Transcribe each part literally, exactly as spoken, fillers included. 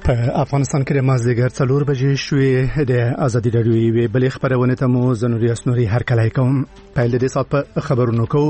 په افغانستان کې د مازدیګر څلور بجې شوې د ازادي راډیو یوې بلې خبرونه ته مو زنوري اسنوري هرکلی کوم. پیل د دې سات په خبرونو کوو.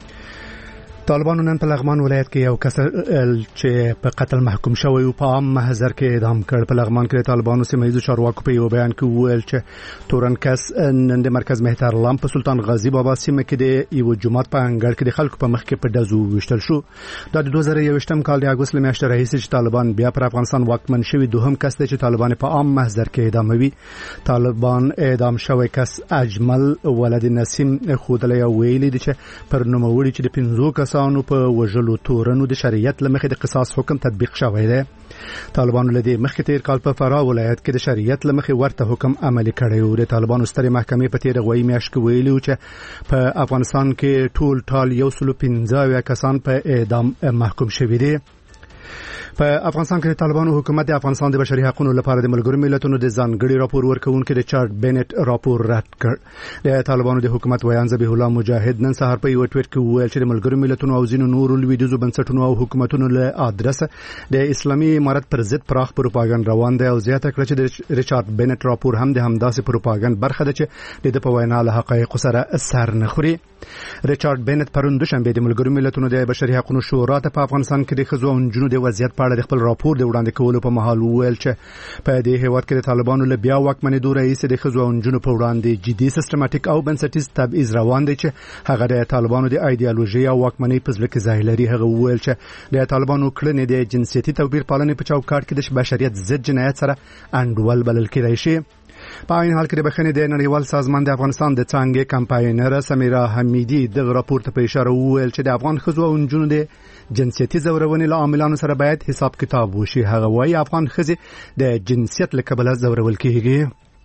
طالبانو نن په لغمان ولایت کې یو کس چې په قتل محکوم شوی او په عام محضر کې اعدام کړ. په لغمان کې طالبانو سیمه ییزو چارواکو په یو بیان کې وویل چې تورن کس نن د مرکز مهترلام په سلطان غازی بابا سیمه کې د یو جماعت په انګړ کې د خلکو په مخ کې په دزو وشتل شو. دا د دوه زره یوویشتم کال د اګوست میاشتې راهیسې چې طالبان بیا پر افغانستان واکمن شوی دوهم کس دی چې طالبان په عام محضر کې اعداموي. طالبان اعدام شوی کس اجمل ولد نسیم خودلی ویلي دی چې پر نوموړي چې د پنځو کسانو په وژلو تورنو د شریعت لمخې د قصاص حکم تطبیق شوی دی. طالبانو لدی مخکې تیر کال په فراه ولایت کې د شریعت لمخې ورته حکم عملي کړی و. د طالبانو سترې محکمې په تیر غوي میاشت کې ویلي چې په افغانستان کې ټول ټال یو سل پنځه کسان په اعدام محکوم شوي دي. په افغانستان کې طالبانو حکومت د افغانستان د بشري حقوقو لپاره د ملګرو ملتونو د ځانګړي راپور ورکونکو ریچارډ بینټ راپور رد کړ. د طالبانو د حکومت ویان ذبیح الله مجاهد نن سهار په یو ټویټ کې وویل چې د ملګرو ملتونو او ځینو نورو لویدیځو بنسټونو او حکومتونو له ادرسه د اسلامي امارت پر ضد پراخ پروپاګاندا روان دی او زیاته کړه چې د ریچارډ بینټ راپور هم د همداسې پروپاګاندا برخه ده چې د په وینا له حقایقو سره سر نه خوري. ریچارډ بینټ پرون دوشنبه د ملګرو ملتونو د بشري حقوقو شورا ته په افغانستان کې د ښځو او نجونو د وضعیت په اړه خپل راپور د وړاندې کولو په مهال وویل چې په دې هیواد کې د طالبانو له بیا واکمنېدو راهیسې د ښځو او نجونو په وړاندې جدي سیستماتیک او بنسټیز تبعیض روان دی چې هغه د طالبانو د ایډیالوژي او واکمنۍ په ځل کې ځای لري. هغه وویل چې د طالبانو کړنې د جنسيتي توپیر پالنې په چوکاټ کې د بشریت ضد جنایت سره انډول بلل کېدای شي. په این حال کې د بخښنې د نړیوال سازمان د افغانستان د څانګې کمپاینر سمیرا حمیدی د راپور ته په اشاره وویل چې د افغان ښځو او نجونو د جنسيتي زورونې له عاملانو سره باید حساب کتاب وشي. هغه وايي افغان ښځې د جنسیت له کبله زورول کېږي.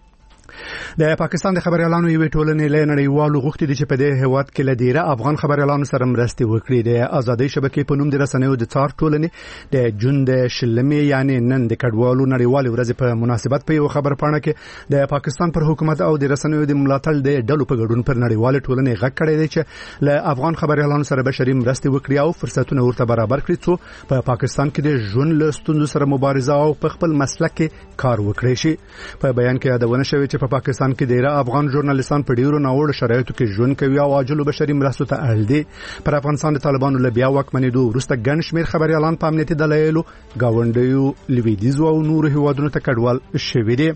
د پاکستان د خبريالانو یوې ټولنې له نړیوالو غوښتي دي چې په دې هیواد کې له ډیره افغان خبريالانو سره مرستې وکړي. د آزادۍ شبکې په نوم د رسنیو د څار ټولنې د جون د شلمې یعنی نن د کډوالو نړیوالې ورځې په مناسبت په یو خبر پاڼه کې د پاکستان پر حکومت او د رسنیو د ملاتړ د ډلو په ګډون پر نړیوالې ټولنې غږ کړی دی چې له افغان خبريالانو سره بشري مرستې وکړي او فرصتونه ورته برابر کړي څو په پاکستان کې د ژوند له ستونزو سره مبارزه او په خپل مسلک کې کار وکړي شي. په بیان کې یادونه شوې چې په پاکستان کې ډیره افغان ژورنالیستان په ډیرو ناوړه شرایطو کې ژوند کوي او عاجل بشري مرستو ته اړ دي. پر افغانستان د طالبانو له بیا واکمنېدو وروسته ګڼ شمېر خبريالان په امنیتي دلایلو گاونډیو لویدیځو او نورو هیوادونو ته کډوال شوي دي.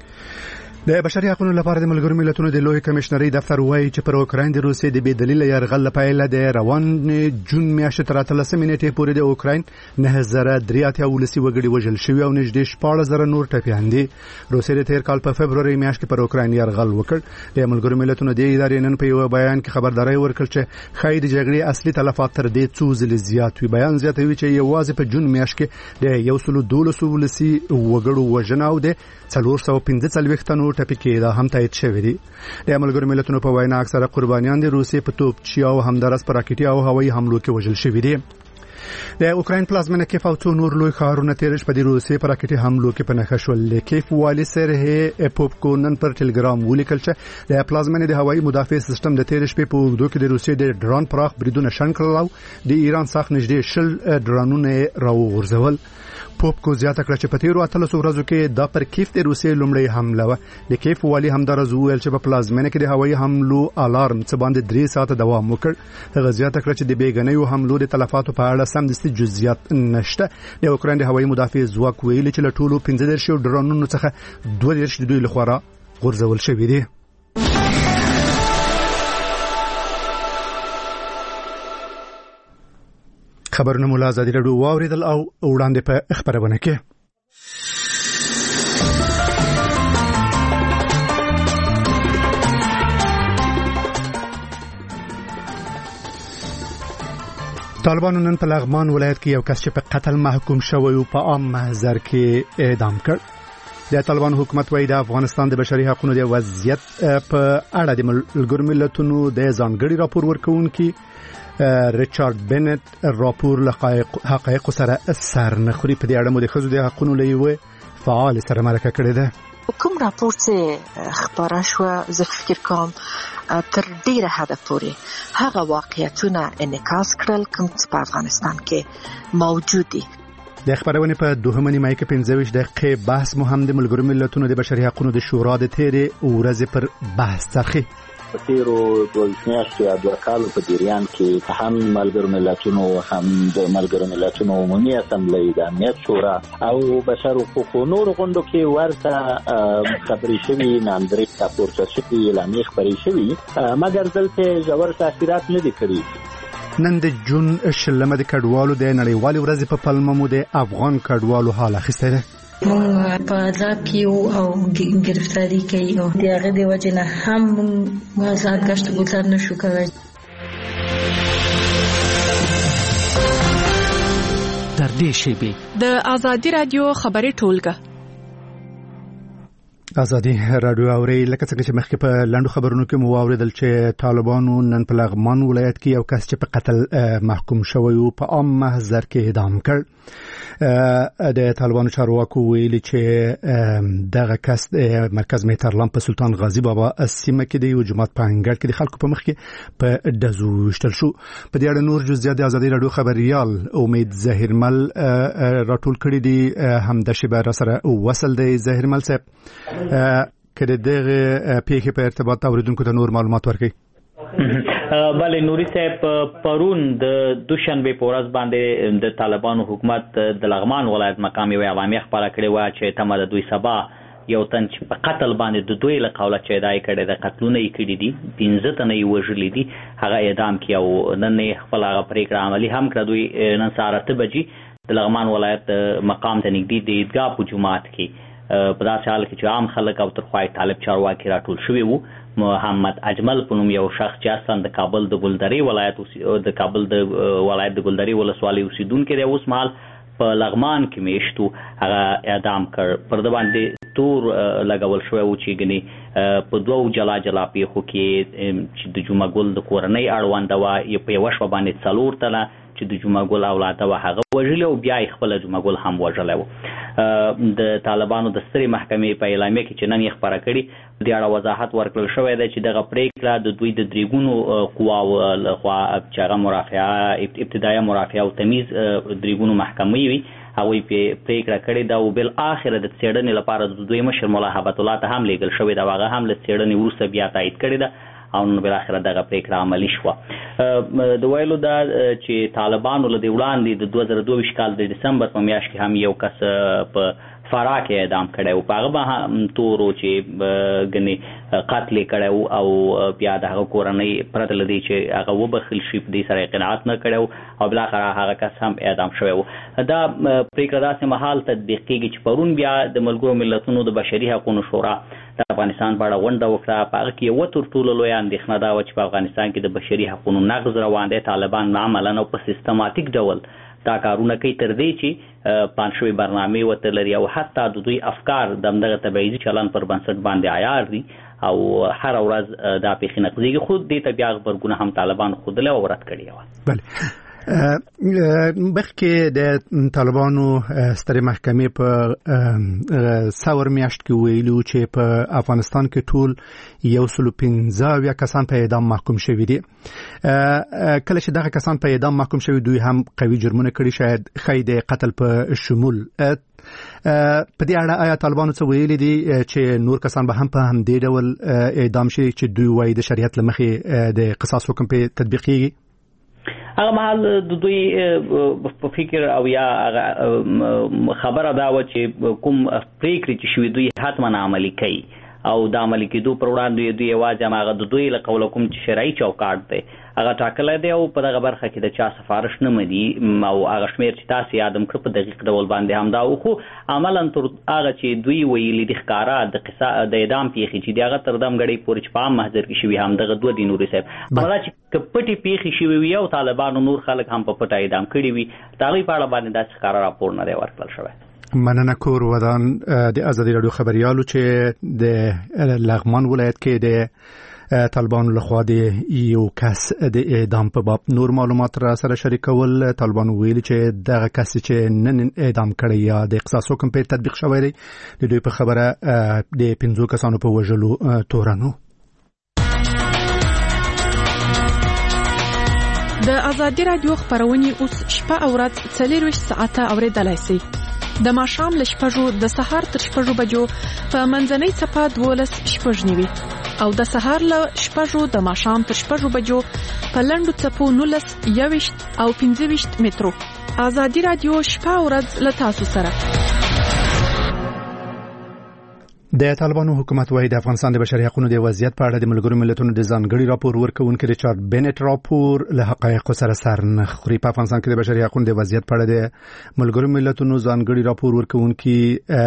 د بشري حقوقو لپاره د ملګرو ملتونو د لوی کمشنري دفتر وایي چې پر اوکراین د روسیې د بې دلیل یرغل لپاره د روان جون میاشتې تر اتلسمې نیټې پورې د اوکراین نه زره درې اتیا ولسي وګړي وژل شوي او نږدې شپاړس زره نور ټپیان دي. روسیې د تیر کال په فبروري میاشت کې پر اوکراین یرغل وکړ. د ملګرو ملتونو د ادارې نن په یو بیان کې خبرداري ورکړه چې خای د جګړې اصلي تلفات تر دې څو ځله زیات وي. بیان زیاتوي چې یوازې په جون میاشت کې د یو سل دولس ولسي وګړو وژنه او د څلور سوه پنځه څلوېښت تنو ټپي کېدا هم تایید شوی دی. د ملګرو ملتونو په وینا اکثره قربانیان د روسیې په توپچي او همدارس پر راکټي او هوایي حملو کې وژل شوي دي. د اوکراین پلازمینه کیف او څو نور لوی ښارونه تیر شپه د روسیې پر راکټي حملو کې په نښه شول. کیف والی سرهی اپوپکو نن پر ټلګرام ولیکل چې د پلازمینه د هوایي مدافع سیستم د تیر شپې په اوږدو کې د روسیې د ډرون پراخ بریدونه شنډ کړل او د ایران څخه نږدې شل ډرونونه راوغورځول. پوپکو زیاته کړه چې په تیرو اتلسو ورځو کې دا پر کیف د روسیې لومړی حمله و. د کیف والی همدارز وویل چې په پلازمینه کې د هوایي حملو الارم څه باندې درې ساعته دوام وکړ. هغه زیاته کړه چې د بیګنیو حملو د تلفاتو په اړه سمدستي جزئیات نشته. د اوکراین د هوایي مدافع ځواک ویلي چې له ټولو پنځه دېرش ډرونونو څخه دوه دېرش د دوی لخوا غورځول شوي دي. خبرونه مولا آزادي راډیو واوریدل او وړاندې په خبرونه کې طالبانو نن په لغمان ولایت کې یو کس چې په قتل محکوم شوی او په عام محضر کې اعدام کړ. د طالبانو حکومت وايي د افغانستان د بشري حقوقو د وضعیت په اړه د ملګرو ملتونو د ځانګړي راپور ورکونکي ریچارډ بینټ راپور له حقایقو سره سر نه خوري. په دې اړه مو د ښځو د حقوقو له یوې فعال سره مرکه کړې ده. کوم راپور چې خبره شو زه فکر کوم تر ډیره حد پورې هغه واقعیتونه انعکاس کړل کوم چې په افغانستان کې موجود دي. د خبرونه په دوهمه نیمه کې پنځه ویشت دقیقې بحث مو هم د ملګرو ملتونو د بشري حقوقو د شورا د تیرې ورځې پر بحث ترخی په تیرو دوه میاشتو یا دوه کالو په جریان کې هم ملګرو ملتونو هم د ملګرو ملتونو عمومي اسامبلې د امنیت شورا او بشر حقوقو نور غونډو کې ورته خبرې شوي ناندرې راپورته شوي اعلامیې خبرې شوي مګر دلته ژور تاثیرات نه دي کړي. نن د جون شلمه د کډوالو د نړیوالې ورځې په پلمه مو د افغان کډوالو حال اخیسته ده. مونږ په عذاب کې او گرفتاری کوي او د هغه د وجه نه هم مونږ آزاد گشت گذار نشو کولای. در دې شیبه د ازادي رادیو خبري ټولګه ازادي رادیو اوري لکه څنګه چې مخکې په لاندو خبرونو کې مو واوریدل چې طالبانو نن په لغمان ولایت کې یو کس چې په قتل محکوم شوی او په عام محضر کې اعدام کړ. د طالبانو چارواکو ویلي چې دغه کس د مرکز میترلام په سلطان غازی بابا سیمه کې د یو جماعت په انګړ کې د خلکو په مخ کې په دزو وشتل شو. په دې اړه نور جزئیات د ازادي رادیو خبريال امید ظاهرمل راټول کړي دي هم د شبا را سره وصل دی. ظاهرمل صاحب کله دغه پیښه په ارتباط اوریدونکو ته نور معلومات ورکړي. بله نوري صاحب پرون د دوشنبه په ورځ باندې د طالبانو حکومت د لغمان ولایت مقامي وی اعلامیه خبره کړې و چې تمه د دوی سبا یو تن چې په قتل باندې د دوی له قوله چې دای کړي د قتلونه یې کړي دي پنځه تنه یې وژلي دي هغه اعدام کړي او نن خپل هغه پریکړه عملی هم کړ. دوی نن سهار اته بجې د لغمان ولایت مقام ته نږدې د عیدګاه په جومات کې په داسې حال کې چې عام خلک او ترخوای طالب چارواکي راټول شوي وو. محمد اجمل په نوم یو شخص چې اصلا د کابل د ګلدرې ولایت د کابل د ولایت د ګلدرې ولسوالۍ اوسیدونکی دی اوس مهال په لغمان کې میشتو هغه اعدام کړ. پر د باندې تور لګول شوی و چې ګنې په دوو جلا جلا پیښو کې چې د جمعه ګل د کورنۍ اړونده وه په یوه شپه باندې څلور تنه چې د جمعه ګل اولاده وه هغه وژلي او بیا یې خپله جمعه ګل هم وژلی و. د طالبانو د سترې محکمې په اعلامیه کې چې نن یې خپره کړي د اړه وضاحت ورکړل شوی دی چې دغه پریکړه د دوی د دریګونو قواو لخوا چې هغه مرافعه ابتدایه مرافعه او تمیز دریګونو محکمې وي هغوی پریکړه کړې ده او بالاخره د څېړنې لپاره د دوی مشر ملا هبت الله ته هم لیږل شوی ده او هغه هم له څېړنې وروسته بیا تایید کړې ده او نو بالاخره دغه پریکړه عملي شوه. د ویلو دا چې طالبانو له دې وړاندې د دوه زره دوه ویشت کال د ډسمبر په میاشت کې هم یو کس په فراه کې اعدام کړی و په هغه به هم تورو چې ګنې قتل یې کړی او بیا د هغه کورنۍ پرته له دې چې هغه وبخښل شي په دې سره یې قناعت نه کړی او بالاخره هغه کس هم اعدام شوی و. دا پریکړه داسې مهال تطبیق کېږي چې پرون بیا د ملګرو ملتونو د بشري حقوقو شورا د افغانستان په اړه غونډه وکړه. په هغه کې یوه تر ټولو لویه اندېښنه دا وه چې په افغانستان کې د بشري حقوقو نقض روان دی. طالبان عملاً او په سیستماتیک ډول دا کارونه کوي تر دې چې پلان شوي برنامې ورته لري او حتی د دوی افکار د همدغه تبعیضي چلن پر بنسټ باندې عیار دي او هره ورځ دا پیښې نقضېږي. خود دې ته بیا غبرګونه هم طالبان ښودلی او رد کړې وه. بله مخکې د طالبانو سترې محکمې په څلور میاشت کې ویلو چې په افغانستان کې ټول یو سل او پنځه اویا کسان په اعدام محکوم شوي دي. کله چې دغه کسان په اعدام محکوم شوي دوی هم قوي جرمونه کړي شاید ښایي د قتل په شمول. په دې اړه آیا طالبانو څه ویلي دي چې نور کسان به هم په همدې ډول اعدام شي چې دوی وایي د شریعت له مخې د قصاص حکم په تطبیق کیږي؟ هغه مهال د دوی په فکر او یا خبره دا و چې کوم پریکړې چې شوي دوی حتما عملي کوي او د عملي کېدو پر وړاندې دوی یوازې هماغه د دوی له قوله کوم چې شرعي چوکاټ دی هغه ټاکلی دی او په دغه برخه کې د چا سفارش نه مني او هغه شمېر چې تاسې یادم کړه په دقیق ډول باندې همدا و. خو عملا تر هغه چې دوی ویلي دي ښکاره د قصه د اعدام پیښې چې دي هغه تر دمګړۍ پورې چې په عام محضر کې شوي همدغه دوه دي نوري صاحب. همدا چې که پټې پیښې شوي وي او طالبانو نور خلک هم په پټه اعدام کړي وي د هغوی په اړه باندې داسې ښکاره راپور نه دی ورکړل شوی. مننه کور ودان د ازادي رادیو خبريالو چې د لغمان ولایت کې د طالبانو لخوا د یو کس د اعدام په باب نور معلومات را سره شریکول. طالبانو ویلي چې دغه کس چې نن اعدام کړی یا د قصاص حکم په تطبیق شوی دی د دوی په خبره د پنځو کسانو په وژلو تورنو. د ازادي رادیو خبرونه اوس شپه او ورځ څلور ساعته اوریدلای شئ. د ماښام له شپږو د سهار تر شپږو بجو په منځنۍ صفه دولس شپږ نیوي او د سهار له شپږو د ماښام تر شپږو بجو په لنډو څپو نولس یويشت او پنځه ویشت مترو. ازادي رادیو شپه او ورځ له تاسو سره. د طالبانو حکومت وايي د افغانستان د بشري حقوقو د وضعیت په اړه د ملګرو ملتونو د ځانګړي راپور ورکوونکي ریچارډ بینټ راپور له حقایقو سره سر نه خوري. په افغانستان کې د بشري حقوقو د وضعیت په اړه د ملګرو ملتونو ځانګړي راپور ورکوونکي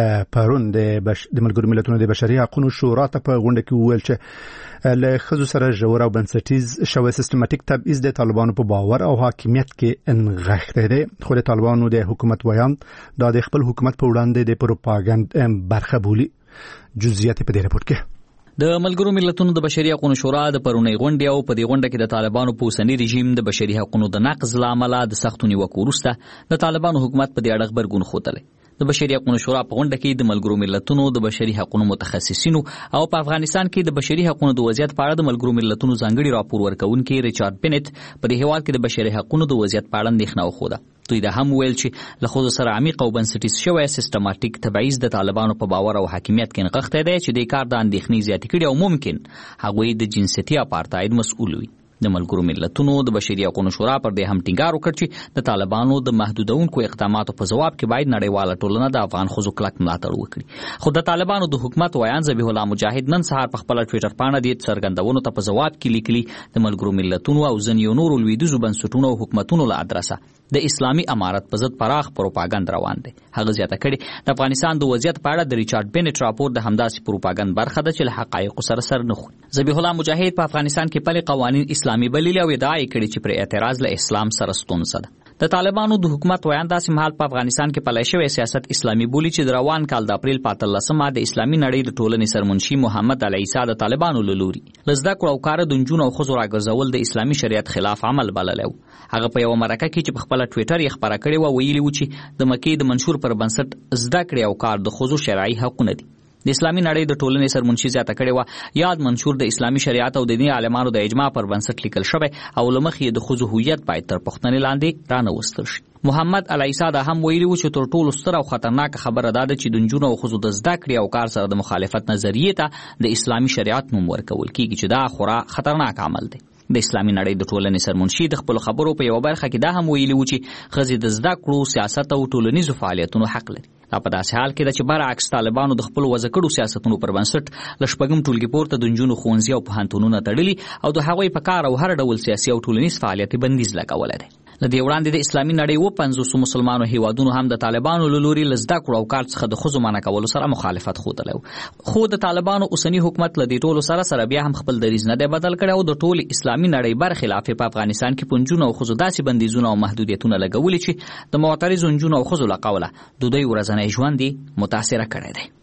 پرون د بش... د ملګرو ملتونو د بشري حقوقو شورا ته په غونډه کې وویل چې له خزو سره ژور او بنسټیز شوی سیستماتیک تبعیض د طالبانو په باور او حاکمیت کې انغښته دی. خو د طالبانو د حکومت ویان دا د خپل حکومت په وړاندې د پروپاګاندا برخه بولي. جزئیات په دې رپورت کې د ملګرو ملتونو د بشري حقوقو شورا د پرونی غونډې او په دې غونډه کې د طالبانو په اوسنی رژیم د بشري حقوقو د نقض لامل د سختو نیوکو وروسته د طالبانو حکومت په دې اړه خبرګون خوتلی. د بشري حقوقو شورا په غونډه کې د ملګرو ملتونو د بشري حقوقو متخصصینو او په افغانستان کې د بشري حقوقو د وضعیت په اړه د ملګرو ملتونو ځانګړي راپور ورکوونکي ریچارډ بینټ په دې هیواد کې د بشري حقوقو د وضعیت په اړه اندېښنه وښوده. دوی دا هم ویل چې له خود سره عمیق او بنسټیز شوی سیستماتیک تبعیض د طالبانو په باور او حاکمیت کې نغښته دی چې د کار د اندېښنې زیاتې کړي او ممکن هغوی د جنسیتي اپارټاید مسؤل وي. د ملګرو ملتونو د بشري حقوقو شورا پر دې هم ټینګار وکړ چې د طالبانو د محدودونکو اقداماتو په جواب کې باید نړیواله ټولنه د افغان ښځو کلک ملاتړ وکړي. خو د طالبانو د حکومت ویان ذبیح الله مجاهد نن سهار په خپل ټوئیټر باندې د څرګندونو ته په جواب کې لیکلي د ملګرو ملتونو او ځینو نورو لویدیځو بنسټونو او حکومتونو له ادرسه د اسلامي امارت په ضد پراخ پروپاګاندا روان دي. هغه زیاته کړي د افغانستان د وضعیت په اړه د ریچارډ بینټ راپور د همداسې پروپاګاندا برخه ده چې له حقایقو سره سر نه خوري. ذبیح الله مجاهد په افغانستان کې پلي قوانین اسلامي بللي او ادعا کړي چې پر اعتراض له اسلام سره ستونزه ده. د طالبانو د حکومت ویان داسې مهال په افغانستان کې پلی شوی سیاست اسلامي بولی چې د روان کال د اپریل په اتلسمه د اسلامي نړۍ د ټولنې سرمنشي محمد علي عیسی د طالبانو له لوري له زده کړو او کار د نجونو او ښځو راګرځول د اسلامي شریعت خلاف عمل بللی و. هغه په یوه مرکه کې چې په خپله ټویټر یې خپره کړې وه ویلي و چې د مکې د منشور پر بنسټ زده کړې او کار د ښځو شرعي حقونه دي. د اسلامي نړۍ د ټولنې سرمنشي زیاته کړې وه یاد منشور د اسلامي شریعت او د دیني عالمانو د اجماع پر بنسټ لیکل شوی او له مخې د ښځو هویت باید تر پوښتنې لاندې رانوستل شي. محمد علي عیسی دا هم ویلي و چې تر ټولو ستره او خطرناکه خبره دا ده چې د نجونو او ښځو د زده کړې او کار سره د مخالفت نظریې ته د اسلامي شریعت نوم ورکول کیږي چې دا خورا خطرناک عمل دی. د اسلامي نړۍ د ټولنې سرمنشي د خپل خبرو په یو برخه کې دا هم ویلي و چې ښځې د زده کړو سیاست او ټولنیزو فعالیتونو حق لري. دا په داسې حال کې ده چې برعکس طالبانو د خپل وضع کړو سیاستونو پر بنسټ له شپږم ټولګي پورته د نجونو ښوونځي او پوهنتونونه تړلي او د هغوی په کار او هر ډول سیاسي او ټولنیز فعالیت بندیز لګولی دی. له دې وړاندې د اسلامي نړۍ اووه پنځوسو مسلمانو هیوادونو هم د طالبانو له لوري له زده کړو او کار څخه د ښځو منع کولو سره مخالفت ښودلی و. خو د طالبانو اوسني حکومت له دې ټولو سره سره بیا هم خپل دریځ نه دی بدل کړی او د ټولې اسلامي نړۍ برخلاف په افغانستان کې په نجونو او ښځو داسې بندیزونه او محدودیتونه لګولي چې د معترضو نجونو او ښځو له قوله د دوی ورځنی ژوند یې متاثره کړی دی.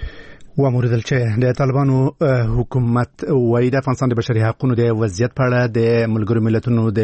وموردل چې د طالبانو حکومت وايي د افغانستان د بشري حقوقو د وضعیت په اړه د ملګرو ملتونو د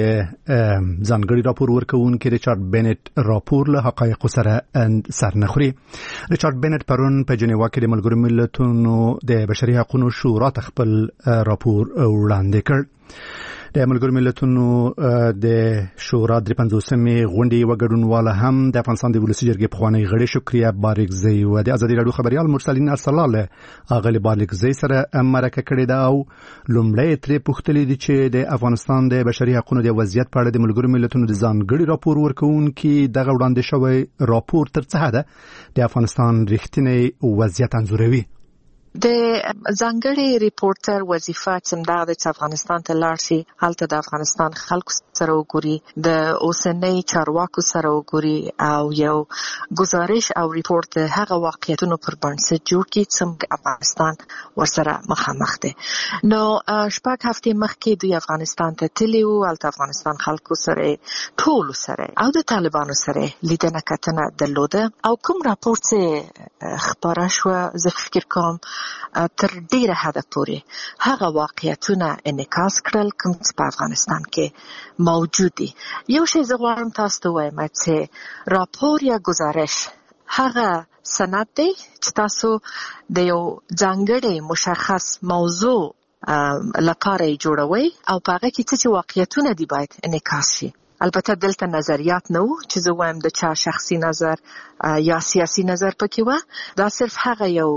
ځانګړي راپور ورکوونکي ریچارډ بینټ راپور له حقایقو سره سر نه خوري. ریچارډ بینټ پرون په جنیوا کې د ملګرو ملتونو د بشري حقوقو شورا ته خپل راپور وړاندې کړ. د ملګرو ملتونو د شورا درې پنځوسمې غونډې وګډونواله هم د افغانستان د ولسي جرګې پخوانی غړي شکریا بارګزی و د ازادي راډیو خبريال مرسلین ارسلان له اغلی بارګزی سره مرکه کړې ده او لومړی ترې پوښتلې دي چې د افغانستان د بشري حقوقو د وضعیت په اړه د ملګرو ملتونو د ځانګړي راپور ورکوونکي دغه وړاندې شوی راپور تر څه حده د افغانستان رښتینی وضعیت انځوروي. د ځانګړي ریپورټر وظیفه چې دا د افغانستان ته لاړ شي هلته د افغانستان خلکو سره وګوري د اوسنۍ چارواکو سره وګوري او یو گزارش او ریپورت هغه واقعیتونو پر بنسټ جوړ کړي چې افغانستان ورسره مخامخ دی. نو شپږ هفتې مخکې دوی افغانستان ته تللي وو هلته افغانستان خلکو سره ټولو سره او د طالبانو سره لیدنه کتنه درلوده او کوم راپور چې خبره شوه زه فکر کوم تر ډیره حده پورې هغه واقعیتونه انعکاس کړل کوم چې په افغانستان کې موجود دي. یو شی زه غواړم تاسو ته ووایم چې راپور یا گزارش هغه سند دی چې تاسو د یو ځانګړي مشخص موضوع لپاره جوړوي او په هغه کې چې واقعیتونه دی باید انعکاس شي. البته دلته نظریات نه وو چې زه وایم د چا شخصي نظر یا سیاسي نظر پکې و. دا صرف هغه یو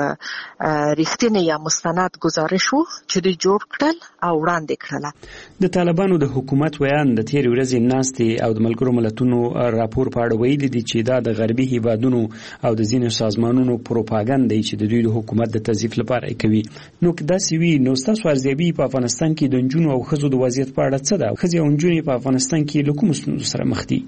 ریښتینی یا مستند گزارش وو چې دوی جوړ کړل او وړاندې کړل. د طالبانو د حکومت ویان د تیر ورځې ناستې او د ملګرو ملتونو راپور په اړه ویلي دي چې دا د غربي هیوادونو او د ځینو سازمانونو پروپاګاندا دی چې د دوی د حکومت د تضعیف لپاره کوي. نو که داسې وي نو ستاسو ارزیابي په افغانستان کې د نجونو او ښځو د وضعیت په اړه څه ده؟ ښځې او نجونې په افغانستان کې له کومو ستونزو سره مخ دي؟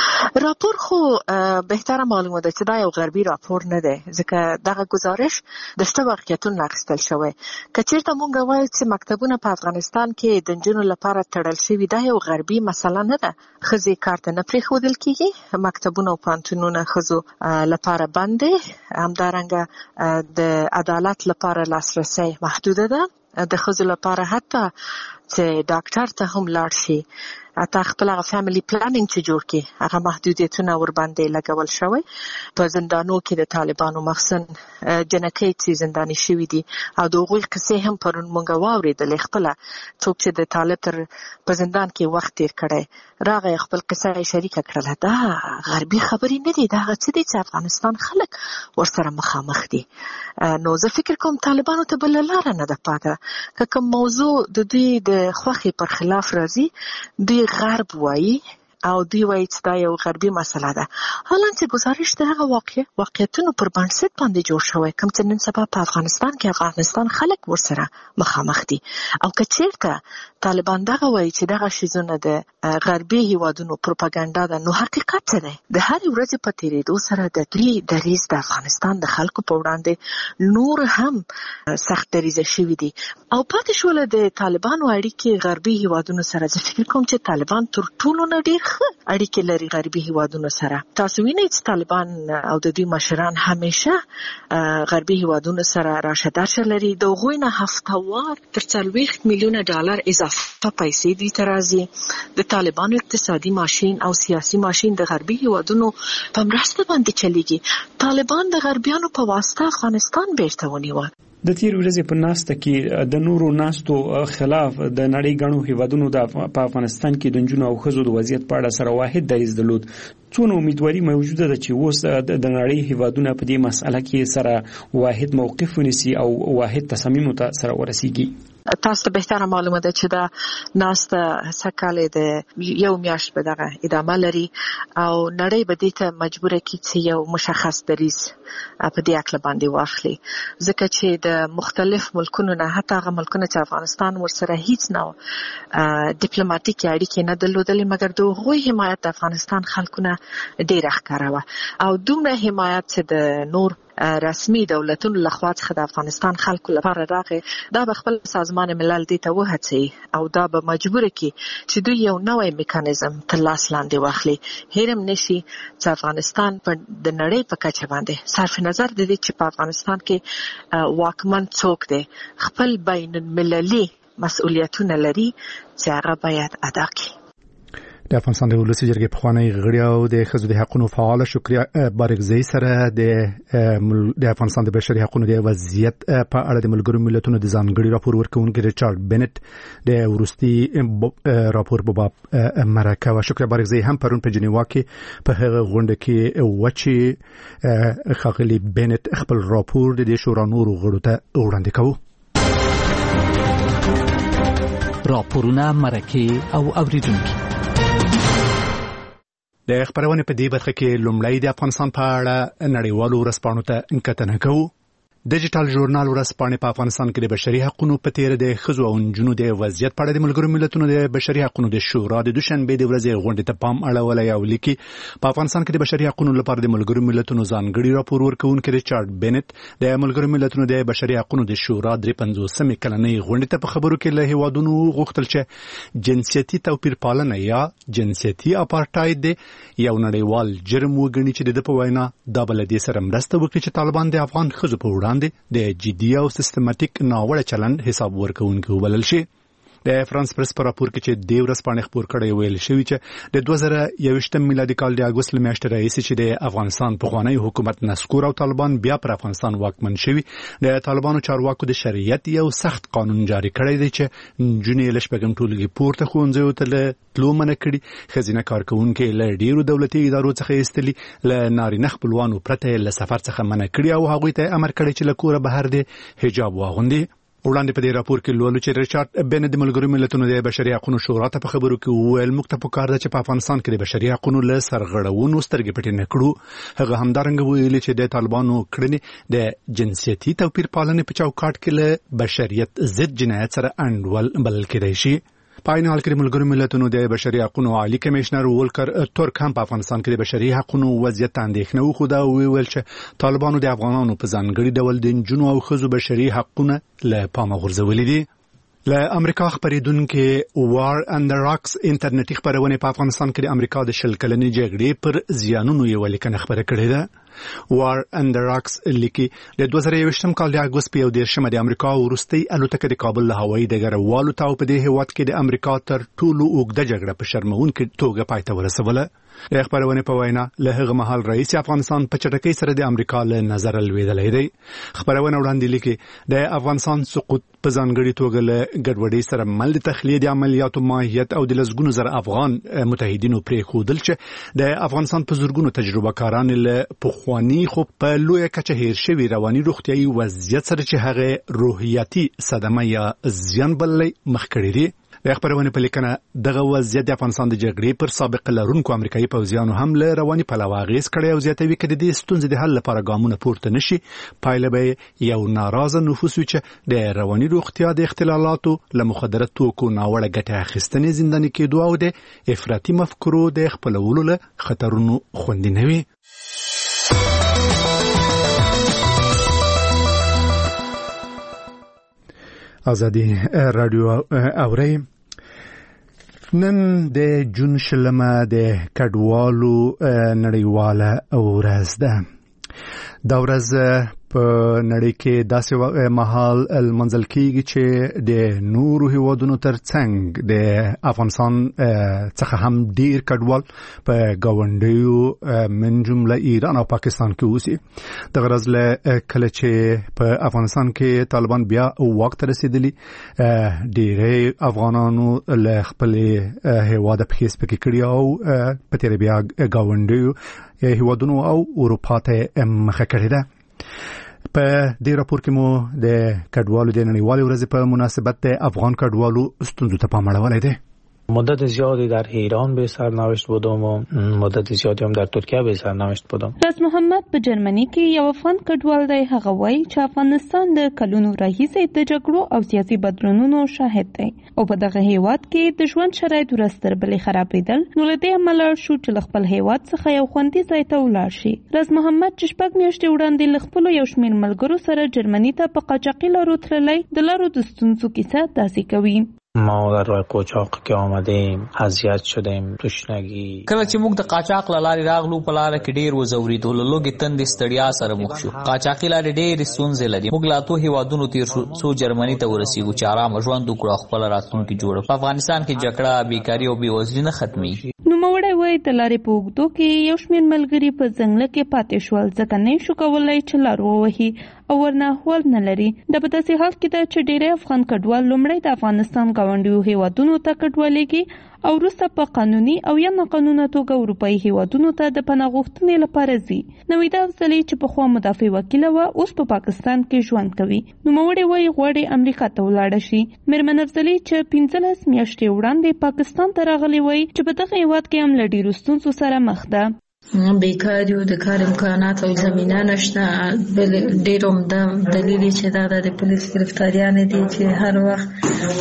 راپور خو بهتره معلومه ده چې دا یو غربي راپور نه دی، ځکه دغه گزارش د شته واقعیتونو اخیستل شوی. که چېرته مونږ وایو چې مکتبونه په افغانستان کې د نجونو لپاره تړل شوي، دا یو غربي مسله نه ده. ښځې کار ته نه پرېښودل کېږي، مکتبونه او پوهنتونونه ښځو لپاره بند دي. همدارنګه د عدالت لپاره لاسرسی محدوده ده. د ښځو لپاره حتی چې ډاکټر ته هم لاړ شي، حتی خپل هغه فیملی پلانینګ چې جوړ کړي، هغه محدودیتونه ورباندې لګول شوی. په زندانو کې د طالبانو مخزن جنکۍ چې زنداني شوي دي او د هغوی قصې هم پرون مونږ واورېدلې. خپله څوک چې د طالب تر په زندان کې وخت تیر کړی راغی، خپل قصه یې شریکه کړله. دا غربي خبرې نه دي، دا هغه څه دي چې افغانستان خلک ورسره مخامخ دي. نو زه فکر کوم طالبانو ته بله لاره نه ده پاته. که کوم موضوع د دوی د خوښې پر خلاف راځي، دوی غرب وایي او دوی وایي چې دا یو غربي مسله ده، حالان چې گزارش د هغه واقع واقعیتونو پر بنسټ باندې جوړ شوی، کوم چې نن سبا په افغانستان کې افغانستان خلک ورسره مخامخ دي. او که چېرته طالبان دغه وایي چې دغه شیزونه د غربي هیوادونو پروپاګاندا ده، نو حقیقت څه دی؟ د هرې ورځې په تېرېدو سره د دوی دریځ د افغانستان د خلکو په وړاندې نور هم سخت دریځه شوي دي. او پاتې شوله د طالبانو اړیکې غربي هیوادونو سره. زه فکر کوم چې طالبان تر ټولو نه ډېر اړیکې لري غربي هیوادونو سره. تاسو وینئ چې طالبان او د دوی مشران همیشه غربي هیوادونو سره راشه درشه لري. د هغوی نه هفتهوار تر څلوېښت میلیونه ډالر اضافه پیسې دوی ته راځي. د طالبانو اقتصادي ماشین او سیاسي ماشین د غربي هیوادونو په مرسته باندې چلیږي. طالبان د غربیانو په واسطه افغانستان بیرته ونیوه. د تیر ورځې په ناسته کې د نورو ناستو خلاف د نړۍ ګڼو هیوادونو د په افغانستان کې د نجونو او ښځو د وضعیت په اړه سره واحد دریځ درلود. څونه امیدواري موجوده ده چې اوس د نړۍ هیوادونه په دې مسأله کې سره واحد موقف ونیسي او واحد تصمیمو ته سره ورسیږي؟ تاسو ته بهتره معلومه ده چې دا ناسته سکاله د یو میاشت په دغه ادامه لري او نړۍ به دې ته مجبوره کړي چې یو مشخص دریځ په دې اړه باندې واخلي، ځکه چې د مختلف ملکونو نه، حتی هغه ملکونه چې افغانستان ورسره هیڅ نه ډیپلوماټیکي اړیکې نه درلودلې، مګر د هغوی حمایت د افغانستان خلکونه ډېره ښکاره وه. او دومره حمایت چې د نور رسمي دولتونو لخوا څخه د افغانستان خلکو لپاره راغی، دا به خپل سازمان ملل دې ته وهڅوي او دا به مجبور کړي چې دوی یو نوی میکانیزم تر لاس لاندې واخلي. هېر هم نشي چې افغانستان په د نړۍ په کچه باندې، صرف نظر د دې چې په افغانستان کې واکمن څوک دی، خپل بین المللي مسؤلیتونه لري چې هغه باید ادا کړي. د افغانستان د ولسی جرګې پخوانی غړي او د ښځو د حقوقو فعال شکریا بارګزی سره د د افغانستان د بشري حقوقو د وضعیت په اړه د ملګرو ملتونو د ځانګړي راپور ورکونکي ریچارډ بنت د ورستي راپور په باب مرکه او شکریا بارګزی هم پرون په جنیوا کې په هغه غونډه کې وچی خاغلی بنت خپل راپور د شورا نورو غړو ته وړاندې کاوه. راپورونه مرکه او اوریدونکي د خبرونه په دې برخه کې لومړی د افغانستان په اړه نړیوالو ورځپاڼو ته انکتنه کوو. ډیجیټل ژورنال ورځپاڼې په افغانستان کې د بشري حقوقو په تیر د ښځو او نجونو د وضعیت په اړه د ملګرو ملتونو د بشري حقوقو د شورا د دوشنبه د ورځې غونډې ته پام اړولی او لیکي په افغانستان کې د بشري حقوقو لپاره د ملګرو ملتونو ځانګړي راپور ورکونکي ریچارډ بنت د ملګرو ملتونو د بشري حقوقو د شورا درې پنځوسمې کلنۍ غونډې ته په خبرو کې له هیوادونو غوښتل چې جنسیتي توپیر پالنه یا جنسیتي اپارټاید یو نړیوال جرم وګڼي چې د په وینا د بلدي سره مرسته وکړي چې طالبان د افغان ښځو په وړاندې د جدي او سیستماتیک ناوړه چلند حساب ورکوونکي وبلل شي. د فرانس پریس په راپور کې چې د ورځ پاڼې خبر کړی ویل شوی چې د دوه زره یوویشتم میلادي کال د اگست میاشتې راهیسې چې د افغانستان پخوانی حکومت نسکور او طالبان بیا پر افغانستان واکمن شوي د طالبانو چارواکو د شریعت یو سخت قانون جاری کړی دی چې نجونې له شپږم ټولګي پورته ښوونځیو ته تلو منع کړي، ښځینه کارکوونکي له ډیرو دولتي ادارو څخه ایستلي، له نارینه خپلوانو پرته له سفر څخه منع کړي او هغوی ته امر کړی چې له کوره بهر د حجاب واغوندي. وړاندې په دې راپور کې لولو چې ریچارډ بن د ملګرو ملتونو د بشري حقوقو شورا ته په خبرو کې وویل موږ ته پکار ده چې په افغانستان کې د بشري حقوقو له سرغړونو سترګې پټې نه کړو. هغه همدارنګه ویلي چې د طالبانو کړنې د جنسيتي توپیر پالنې په چوکاټ کې له بشریت ضد جنایت سره انډول بلل کېدای شي. په عین حال کې ملګرو ملتونو د بشري حقوقو عالی کمشنر ولکر ترک هم په افغانستان کې د بشري حقوقو وضعیت ته اندېښنه وښوده او ویل چې طالبانو د افغانانو په ځانګړي ډول د نجونو او ښځو بشري حقوقونه له پامه غورځولي دي. له امریکا خبرېدونکو وار اند راکس انټرنیټي خبرونه په افغانستان کې د امریکا د شل کلنې جګړې پر زیانونو یو لیکنه خبره کړې ده. وار اند راکس لیکي د دوه زره یوویشتم کال د اگست په یو دیرشمه د امریکا وروستۍ الوتکه د کابل له هوایي ډګر والوته او په دې هیواد کې د امریکا تر ټولو اوږده جګړه په شرموونکې توګه پای ته ورسوله. د خبرونه په وینا له هغه مهال رئیس افغانستان په چټکۍ سره د امریکا له نظر لویدلې دی. خبرونه وړاندې لیکي د افغانستان سقوط په ځانګړي توګه له ګډوډۍ سره مل د تخلیه د عملیاتو ماهیت او د لسګونو زر افغان متحدینو پرې خودل چې د افغانستان په زورګونو تجربه کاران له پخوانی خو په لوی کچه هیر شوی رواني روغتيایي وضعیت سره چې هغه روحیاتي صدمه یا زیان بللې مخ کړی دی. د خبرونه په لیکنه دغه وضعیت د افغانستان د جګړې پر سابق لرونکو امریکایي پوځیانو هم له رواني پلوه اغېز کړی او زیاتوي چې د دې ستونزې د حل لپاره ګامونه پورته نشي پایله به یو ناراضه نفوس وي چې د رواني روغتیا د اختلالاتو له مخدره توکو ناوړه ګټه اخیستنې زنداني کېدو او د افراطي مفکورو د خپلولو له خطرونو خوندي نه وي. ازادي رادیو اوري نن د جون شلمه د کډوالو نړیواله ورځ ده. دا ورځ په نړۍ کې داسې مهال المنځل کېږي چې د نورو هیوادونو ترڅنګ د افغانستان څخه هم ډیر کډوال په ګاونډیو من جمله ایران او پاکستان کې اوسي. د غرض له کله چې په افغانستان کې طالبان بیا واک ته رسیدلی ډیری افغانانو له خپل هیواد په هیڅ پکې کړی او په تیر بیا ګاونډیو هیوادونو او اروپا ته مخه کړی ده. په دې راپور کې مو د کډوالو د نړیوالې ورځې په مناسبت د افغان کډوالو ستونزو ته پام اړولی دی. مدت زیادی در ایران به سرنوشت بودم و مدت زیادی هم در ترکیه به سرنوشت بودم. راز محمد په جرمني کې یو افغان کډوال دی. هغه وایي چې افغانستان د کلونو راهیسې د جګړو او سیاسي بدلونونو شاهد دی او په دغه هیواد کې د ژوند شرایط ورځ تر بلې خرابېدل، نو له دې امله شو چې له خپل هیواد څخه یو خوندي ځای ته ولاړ شي. راز محمد چې شپږ میاشتې وړاندې له خپلو یو شمېر ملګرو سره جرمني ته په قاچاقي لارو تللی، د لارو د ستونزو کیسه داسې کوي. ما در راه قاچاق که آمدیم اذیت شدیم، تشنگی. کله چې موږ د قاچاق لارې راغلو په لار کې ډیر وزوریدو، له لوګي تندې ستړیا سره مخ شو. قاچاقي لارې ډېرې ستونزې لري. موږ لا تو هیوادونو تیر شو څو جرمني ته ورسېږو چې آرام ژوند وکړو، خپل راتلونکي جوړ. په افغانستان کې جګړه، بیکاري او بېوزلي نه ختمي. نوموړی وایي د لارې په اوږدو کې یو شمېر ملګري په ځنګله کې پاتې شول، ځکه نه شو کولی چې لار ووهي او ورنه احوال نه لري. دا په داسې حال کې ده چې ډېری افغان کډوال لومړی د افغانستان ګاونډیو هیوادونو ته کډوالېږي او وروسته په قانوني او یا ناقانونه توګه اروپایي هیوادونو ته د پناه غوښتنې لپاره ځي. نویدا افضلي چې پخوا مدافع وکیله وه، اوس په پاکستان کې ژوند کوي. نوموړې وایي غواړي امریکا ته ولاړه شي. میرمن افضلي چې پنځلس میاشتې وړاندې پاکستان ته راغلې وایي چې په دغه هیواد کې هم له ډېرو ستونزو سره مخ ده. بیکاری و د کار امکانات او زمینه نشته. بل ډېر عمده دلیل چې دا د پولیس گرفتاریان دي چې هر وخت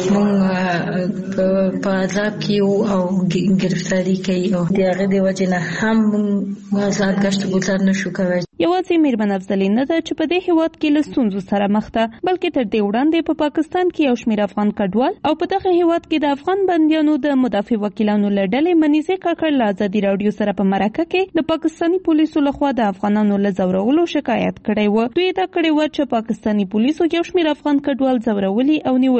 مونږ په عذاب کې او گرفتاری کوي او د هغې د وجې نه هم مونږ آزاد ګشت ګذار نشو کولی. یوازې میرمن افضلي نه ده چې په دې هیواد کې له ستونزو سره مخ ده، بلکې تر دې وړاندې په پاکستان کې یو شمېر افغان کډوال او په دغه هیواد کې د افغان بندیانو د مدافع وکیلانو له ډلې منیزې کاکړ له ازادي راډیو سره په مرکه کې د پاکستاني پولیسو لخوا د افغانانو له ځورولو شکایت کړی و. دوی دا کړی و چې پاکستاني پولیسو یو شمېر افغان کډوال ځورولي او نیولي دي.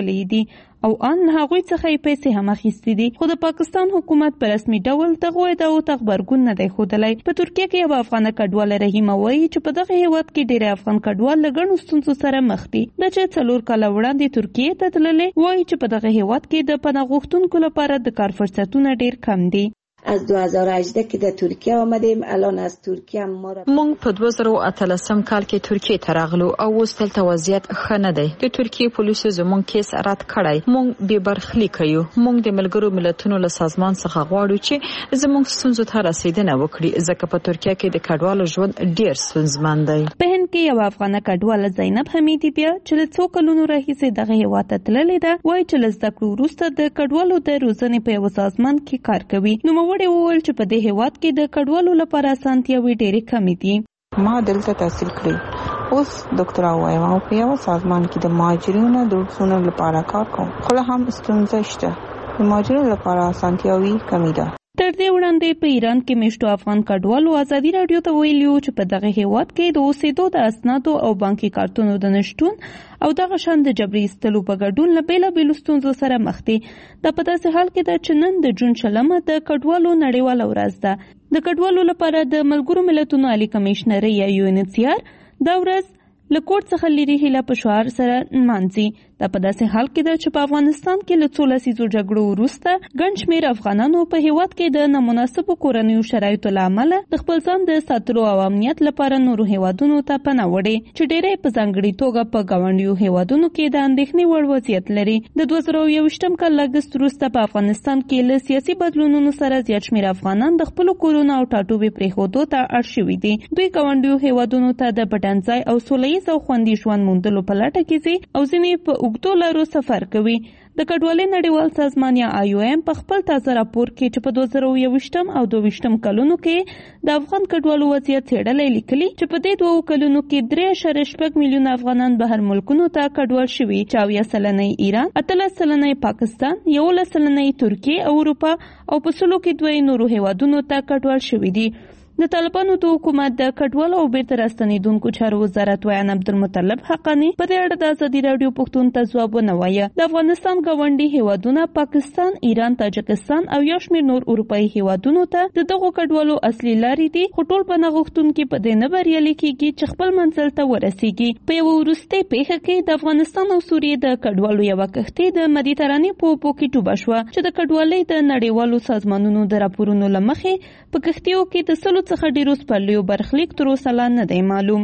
او ان هغوی څخه یې پیسې هم اخیستې دي. خو د پاکستان حکومت په رسمي ډول دغه ادعاو ته غبرګون نه دی ښودلی. په ترکیه کې یوه افغانه کډواله رحیمه وایي چې په دغه هیواد کې ډېری افغان کډوال له ګڼو ستونزو سره مخ دي. دا چې څلور کاله وړاندې ترکیې ته تللې، وایي چې په دغه هیواد کې د پناه غوښتونکو لپاره د کار فرصتونه ډېر کم دي. از دو هزار و هجده که در ترکیه آمدیم، الان از ترکیه ما را مونږ په دوه زره او اتلسم کال کې ترکیه ته راغلو او اوس دلته وضعیت ښه نه دی. د ترکیه پولیسو زموږ کیس رد کړی. مونږ بې برخلیکه یو. مونږ د ملګرو ملتونو له سازمان څخه غواړو چې زموږ ستونزو ته رسیدنه وکړي، ځکه په ترکیه کې د کډوالو ژوند ډېر ستونزمن دی. په هند کې یوه افغانه کډواله زینب حمیدي بیا چې له څو کلونو راهیسې دغه هیواد ته تللې ده، وایي چې له زده کړو وروسته د کډوالو د روزنې په یوه سازمان کې کار کوي. نوموړې وویل چې په دې هیواد کې د کډوالو لپاره اسانتیاوې ډېرې کمې دي. ما دلته تحصیل کړی، اوس ډاکټرا وایم او په یو سازمان کې د مهاجرینو د رسونو لپاره کار کوم. خو هم ستونزه شته، د مهاجرینو لپاره اسانتیاوې کمې ده. تر دې وړاندې په ایران کې میشتو افغان کډوالو ازادي راډیو ته ویلي وو چې په دغه هیواد کې د اوسېدو د اسنادو او بانکي کارتونو د نشتون او دغه شان د جبري ایستلو په ګډون له بېلابېلو ستونزو سره مخ دي. دا په داسې حال کې ده چې نن د جون شلمه د کډوالو نړیواله ورځ ده. د کډوالو لپاره د ملګرو ملتونو عالي کمیشنري یا یو ان ایچ سی آر دا ورځ له کوټ څخه لري هیله په شعار سره نمانځي. دا په داسې حال کې ده چې په افغانستان کې له څو لسیزو جګړو وروسته ګڼ شمېر افغانانو په هیواد کې د نامناسبو کورنیو شرایطو له امله د خپل ځان د ساتلو او امنیت لپاره نورو هیوادونو ته پناه وړې، چې ډېری په ځانګړې توګه په ګاونډیو هیوادونو کې د اندېښنې وړ وضعیت لري. د دوه زره یوویشتم کال له اګست وروسته په افغانستان کې له سیاسي بدلونونو سره زیات شمېر افغانان د خپلو کورونو او ټاټوبې پرېښودو ته اړ شوي دي. دوی ګاونډیو هیوادونو ته د پټنځای او سوله ییز او خوندي ژوند موندلو په لټه کې ځي او ځینې په اوږدو لارو سفر کوي. د کډوالۍ نړیوال سازمان یا آی او ایم په خپل تازه راپور کې چې په دوه زره یوویشتم او دوه ویشتم کلونو کې د افغان کډوالو وضعیت څېړلی لیکلي چې په دې دوو کلونو کې درې اعشاریه شپږ میلیونه افغانان بهر ملکونو ته کډوال شوي، چې اویا سلنه ایران، اتلس سلنه پاکستان، یولس سلنه ترکیه او اروپا او په سلو کې دوه نورو هیوادونو ته کډوال شوي دي. د طالبانو د حکومت د کډوالو او بیرته راستنېدونکو چارو وزارت ویان عبدالمطلب حقانی په دې اړه د ازادي راډیو پښتون ته ځواب ونه وایه. د افغانستان ګاونډي هیوادونه پاکستان، ایران، تاجکستان او یو شمېر نور اروپایي هیوادونو ته د دغو کډوالو اصلي لارې دي، خو ټول پناه غوښتونکي په دې نه بریالي کېږي چې خپل منزل ته ورسیږي. په یوه وروستۍ پیښه کې د افغانستان او سوریې د کډوالو یوه کښتۍ د مدیترانې په اوبو کې ډوبه شوه، چې د کډوالۍ د نړیوالو سازمانونو د راپورونو له مخې په کښتیو کې د سلو څخه ډیرو سپرلیو برخلیک تر اوسه لا نه دی معلوم.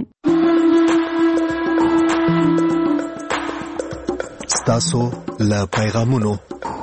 ستاسو له پیغامونو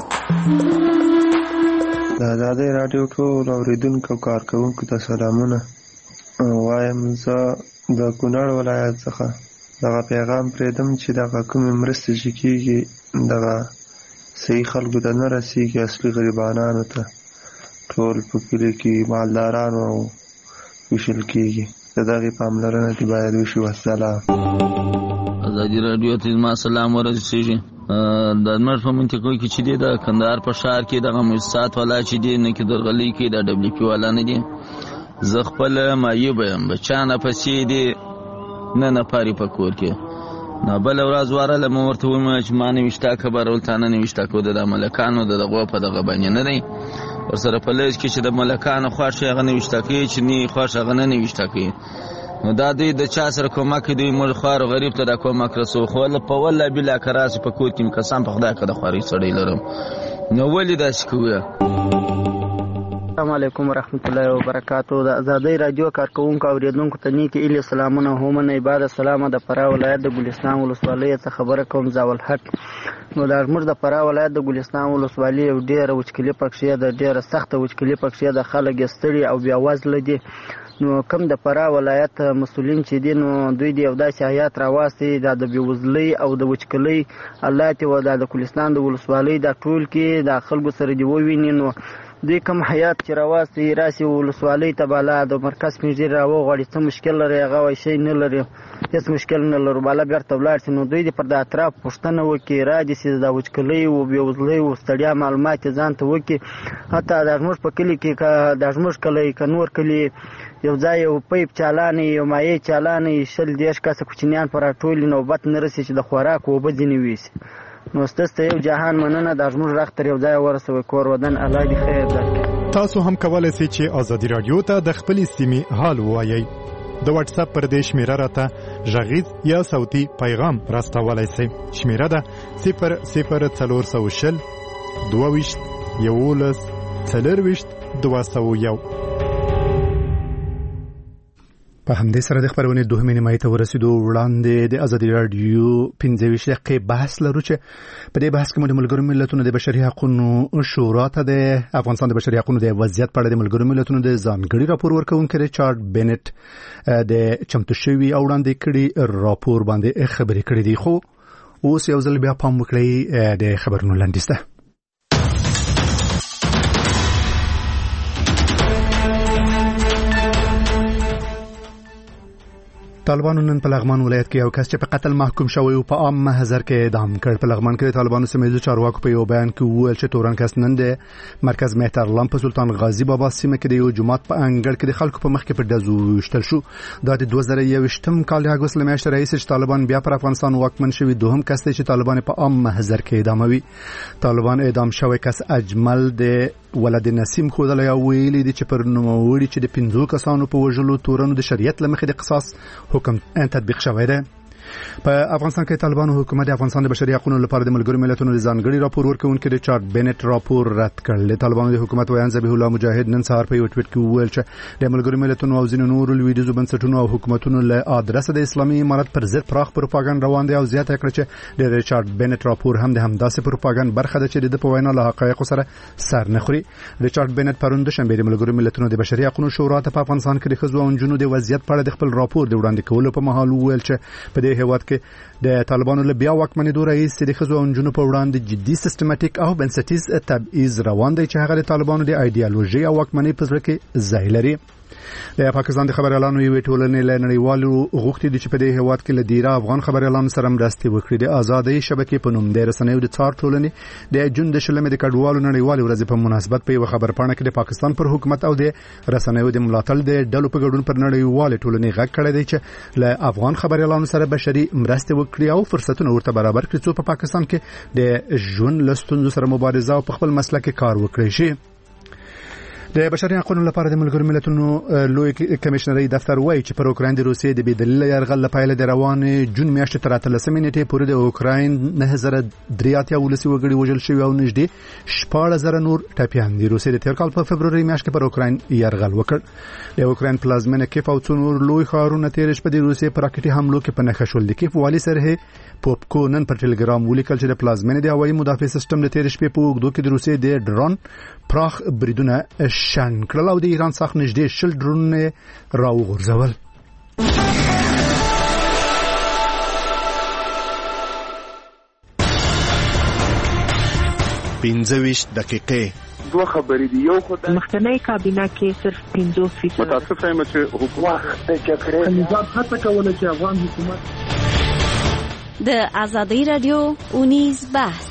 د ازادۍ راډیو ټول اورېدونکو او کارکوونکو ته سلامونه وایم. زه د کونړ ولایت څخه دغه پیغام پرېږدم چې دغه کومې مرستې چې کېږي دغه صحیح خلکو ته نه رسېږي، اصلي غریبانانو ته. ټول په کلي کې مالدارانو او ویشل کېږي. د دغې پاملرنه دې باید وشي. والسلام. ازادي راډیو ته زما سلام ورسېږي. د لمر په منطقو کې چې دی د کندهار په ښار کې دغه مؤسسات والا چې دی نه کې درغلي کې د ډبلیو پي والا نه دي. زه خپل معیوب یم، بچا نه پسې دی نه نفاري په کور کې. نو بله ورځ وارله مې ورته وویل چې ما نوشته خبرول تا نه نوشته کو د ملکانو د دغو په دغه باندې نه دی ورسره په لیست کې چې د ملکانو خوښ هغه نوشته کوي، چې نه خوښ هغه نه نوشته کوي. نو دا دوی د چا سره کومک کوي، دوی موږ خوار غریب ته دا کومک رسو. خو په والله بلا کراس په کور کې قسم په خدای که د خواري سړی لرم، نو ولې داسې کوي؟ السلام علیکم ورحمت الله وبرکاتو. د ازادۍ راډیو کارکوونکو او اوریدونکو ته نیکې ایلې سلامونه هم نه بعد سلامه. د فراه ولایت د ګلستان ولسوالۍ څخه خبره کوم زاول حق. نو د زموږ د فراه ولایت د ګلستان ولسوالۍ یو ډېره وچکلي پکښې ده، ډېره سخته وچکلي پکښې ده. خلک یې ستړي او بیا وزله دي. نو کوم د فراه ولایت مسؤلین چې دي نو دوی د یو داسې حیات راواستي دا د بېوزلۍ او د وچکلۍ الله دې و دا د ګلستان د ولسوالۍ دا ټول کې د خلکو سره دې وویني. نو دوی کوم حیات چې راواستي راسي ولسوالۍ ته بالا د مرکز پنځیر راوغواړي، څه مشکل لري هغه وایي شی نه لري، هېڅ مشکل نه لرو، بالا بېرته ولاړ شي. نو دوی دې پر د اطراف پوښتنه وکړي، را دې سي د وچکلۍ و بېوزلۍ و ستړیا معلومات یې ځان ته وکړي. حتی دا زموږ په کلي کې که دا زموږ کلی که نور کلي یو ځای یو پیپ چالانې یو مایع چالانې شل دېرش کسه کوچنیان په راټولي نوبت نه رسي چې د خوراک اوبه ځینې ویسي. نو ستاسو یو جهان مننه د زموږ رخ تر یو ځای ورسوي کور ودان الله دې خیر درکړي. تاسو هم کولای شئ چې ازادي رادیو ته د خپل سیمې حال ووایئ. د واتس اپ پر دې شمیره راته غږیز یا صوتي پیغام راستولای شئ. شمیره ده صفر صفر څلور سوه شل دوه ویشت یولس څلرویشت دوه سوه یو. په همدې سره د خبرونې دوهمې نیمایي ته ورسېدو. وړاندې د ازادي رادیو پنځه ویشت دقیقې بحث لرو چې په دې بحث کې مو د ملګرو ملتونو د بشري حقوقو شورا ته د افغانستان د بشري حقوقو د وضعیت په اړه د ملګرو ملتونو د ځانګړي راپور ورکوونکي ریچارډ بینټ د چمتو شوي او وړاندې کړي راپور باندې خبرې کړې دي. خو اوس یو ځل بیا پام وکړئ د خبرونو لنډیز ته. طالبانو نن په لغمان ولایت کې یو کس چې په قتل محکوم شوی او په عام محضر کې اعدام کړ. په لغمان کې طالبانو سیمه چارواکو په یو بیان کې وویل چې تورن کس نن د مرکز مهترلام په سلطان غازی بابا سیمه کې د یو جماعت په انګړ کې د خلکو په مخ کې په ډزو وشتل شو. دا د دوه زره یوویشتم کال د اګوست میاشتې رئیس چې طالبان بیا پر افغانستان واکمن شوی دوهم کس دی چې طالبان په عام محضر کې اعداموي. طالبان اعدام شوی کس اجمل د ولد نسیم خودل یا ویلي دي چې پر نوموړي چې د پنځو کسانو په وژلو تورنو د شریعت لمخې د قصاص حکم تطبیق شوی دی. په افغانستان کې طالبانو حکومت د افغانستان د بشري حقوقو لپاره د ملګرو ملتونو د ځانګړي راپور ورکوونکي ریچارډ بینټ راپور رد کړ. طالبانو د حکومت ویان ذبیح الله مجاهد نن سهار په یو ټویټ کې وویل چې د ملګرو ملتونو او ځینو نورو لویدیځو بنسټونو او حکومتونو له ادرسه د اسلامي امارت پر ضد پراخ پروپاګاندا روان دي او زیاته کړ چې د ریچارډ بینټ راپور هم د همداسې پروپاګاندا برخه ده چې د په وینا له حقایقو سره سر نه خوري. ریچارډ بینټ پرون د شنبه د ملګرو ملتونو د بشري حقوقو شورا ته په افغانستان کې د ښځو او نجونو د وضعیت په اړه د خپل راپور د وړاندې کولو په مهال وویل چې په دې هیواد کې د طالبانو له بیا واکمنېدو رئیس د ښځو او نجونو په وړاندې جدي سیستماتیک او بنسټیز تبعیض روان دی چې هغه د طالبانو د ایډیالوژي او واکمنۍ په زړه کې ځای لري. د پاکستان د خبر اعلان یوې ټولنې له نړیوالو غوښتي دي چې په دې هیواد کې له ډیره افغان خبر اعلان سره مرستې وکړي. د آزادۍ شبکې په نوم د رسنیو د څار ټولنې د جون د شلمې د کډوالو نړیوالې ورځې په مناسبت په یو خبرپاڼه کې د پاکستان پر حکومت او د رسنیو د ملاتړ د ډلو په ګډون پر نړیوالې ټولنې غږ کړی دی چې له افغان خبر اعلان سره بشري مرستې وکړي او فرصتونه ورته برابر کړي څو په پاکستان کې د ژوند له ستونزو سره مبارزه او په خپل مسلک کې کار وکړي شي. د بشري حقوقو لپاره د ملګرو ملتونو لوی کمشنري دفتر وایي چې پر اوکراین د روسیې د بېدلیله یرغل لپاره د روان جون میاشتې تر اتلسمې نیټې پورې د اوکراین نه زره درې اتیا ولسي وګړي وژل شوي او نږدې شپاړس زره نور ټپیان دي. روسیې د تېر کال په فبروري میاشت کې پر اوکراین یرغل وکړ. د اوکراین پلازمینه کیف او څو نور لوی ښارونه تېر شپه د روسیې پر راکټي حملو کې په نښه شول. د کیف والي سره پوپکو نن پر ټلګرام ولیکل چې د پلازمینه د هوایي مدافع سیستم د تېر شپې په اوږدو کې د روسیې د ډرون پراخ بریدونه شن کړل او د ایران څخه نږدې شل ډرونونه راوغورځول. پنځه ویشت دقیقې دوه خبرې دي. یو خدای مخکنی کابینه کې صرف پنځوس فیصد متاسفه یم چې حکومت د جګړې نظام هڅه کوله چې افغان حکومت د آزادۍ رادیو اونیز بحث.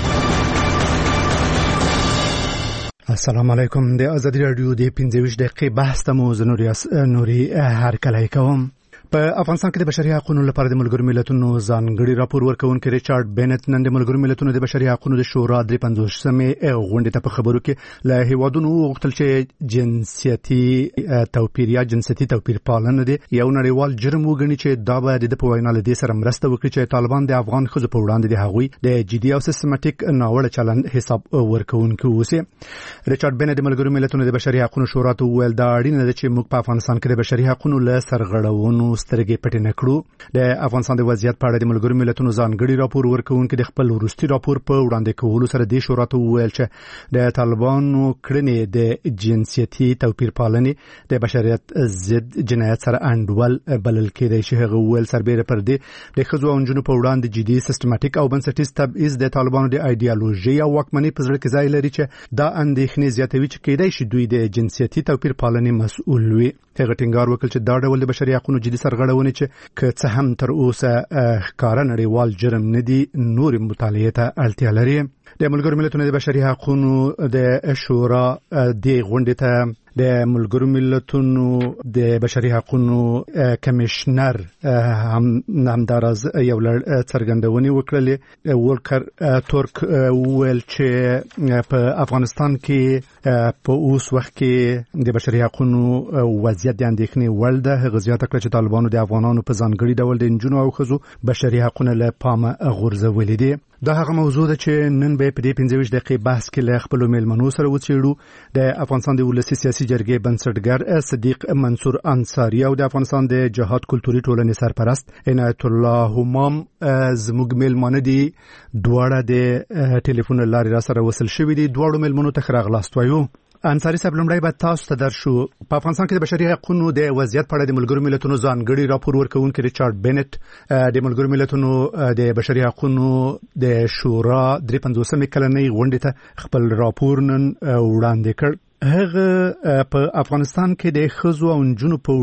السلام علیکم. د آزادۍ رادیو د پنځه ویشت دقیقې بحث ته مو نوري نوري هر کله کوم. په افغانستان کې د بشري حقوقو لپاره د ملګرو ملتونو ځانګړي راپور ورکوونکي ریچارډ بینټ نن د ملګرو ملتونو د بشري حقوقو د شورا د پنځوسمې غونډې ته په خبرو کې له هیوادونو وغوښتل چې جنسیتي توپیر یا جنسیتي توپیر پالنه دی یو نړیوال جرم وګڼي چې دا باید د په وینا له دې سره مرسته وکړي چې طالبان د افغان ښځو په وړاندې د هغوی د جدي او سیستماتیک ناوړه چلند حساب ورکوونکي اوسي. ریچارډ بینټ د ملګرو ملتونو د بشري حقوقو شورا ته وویل دا اړینه ده چې موږ په افغانستان کې د بشري حقوقو له سرغړونو سترګې پټې نه کړو. د افغانستان د وضعیت په اړه د ملګرو ملتونو ځانګړي راپور ورکوونکي د خپل وروستي راپور په وړاندې کولو سره د شورا ته وویل چې د طالبانو کړنې د جنسیتي توپیر پالنې د بشریت ضد جنایت سره انډول بلل کېدای شي. هغه وویل سربېره پر دې د ښځو او نجونو په وړاندې جدي سیستماتیک او بنسټیز تبعیض د طالبانو د ایډیالوژي او واکمنۍ په زړه کې ځای لري چې دا اندېښنې زیاتوي چې کېدای شي دوی د جنسیتي توپیر پالنې مسؤل وي. هغه ټینګار وکړ چې دا ډول د بشري حقوقو جدي سرغړونې چې که څه هم تر اوسه ښکاره نړیوال جرم نه دي نور مطالعه ته اړتیا لري. د ملګرو ملتونو د بشري حقوقو د شورا د غونډې ته د ملګرو ملتونو د بشري حقوقو کمشنر هم همدارز یو لړ څرګندونې وکړلې. ولکر تورک ویل چې په افغانستان کې په اوس وخت کې د بشري حقوقو وضعیت د اندېښنې وړ ده. هغه زیاته کړه چې طالبانو د افغانانو په ځانګړي ډول د نجونو او ښځو بشري حقوقو له پامه غورځولي دي. دا هغه موضوع ده چې نن به په دې پنځه ویشت دقیقې بحث کې له خپلو میلمنو سره وڅېړو. د افغانستان د ولسي سیاسي جرګې بنسټګر صدیق منصور انصاري او د افغانستان د جهاد کلتوري ټولنې سرپرست عنایت الله همام زموږ میلمانه دي. دواړه د ټلیفون له لارې را سره وصل شوي دي. دواړو میلمنو ته ښه راغلاست وایو. انصاري صاحب، لومړی به تاسو ته درشو. په افغانستان کې د بشري حقوقو د وضعیت په اړه د ملګرو ملتونو ځانګړي راپور ورکوونکی ریچارډ بینټ د ملګرو ملتونو د بشري حقوقو د شورا درې پنځوسمې کلنۍ غونډې ته خپل راپور نن وړاندې کړ. هغه په افغانستان کې د ښځو او نجونو په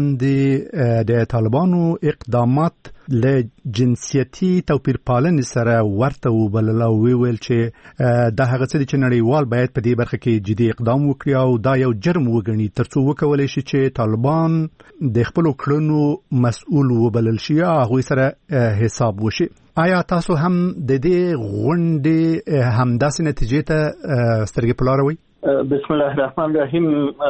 وړاندې د طالبانو اقدامات له جنسیتي توپیر پالنې سره ورته وبلل او ویل چې دا هغه څه دي چې نړیوال باید په دې برخه کې جدي اقدام وکړي او دا یو جرم وګڼي ترڅو وکولای شي چې طالبان د خپلو کړنو مسؤل وبلل شي او هغوی سره حساب وشي. آیا تاسو هم د دې غونډې همداسې نتیجې ته سترګې په لاره وئ؟ بسم الله الرحمن الرحیم.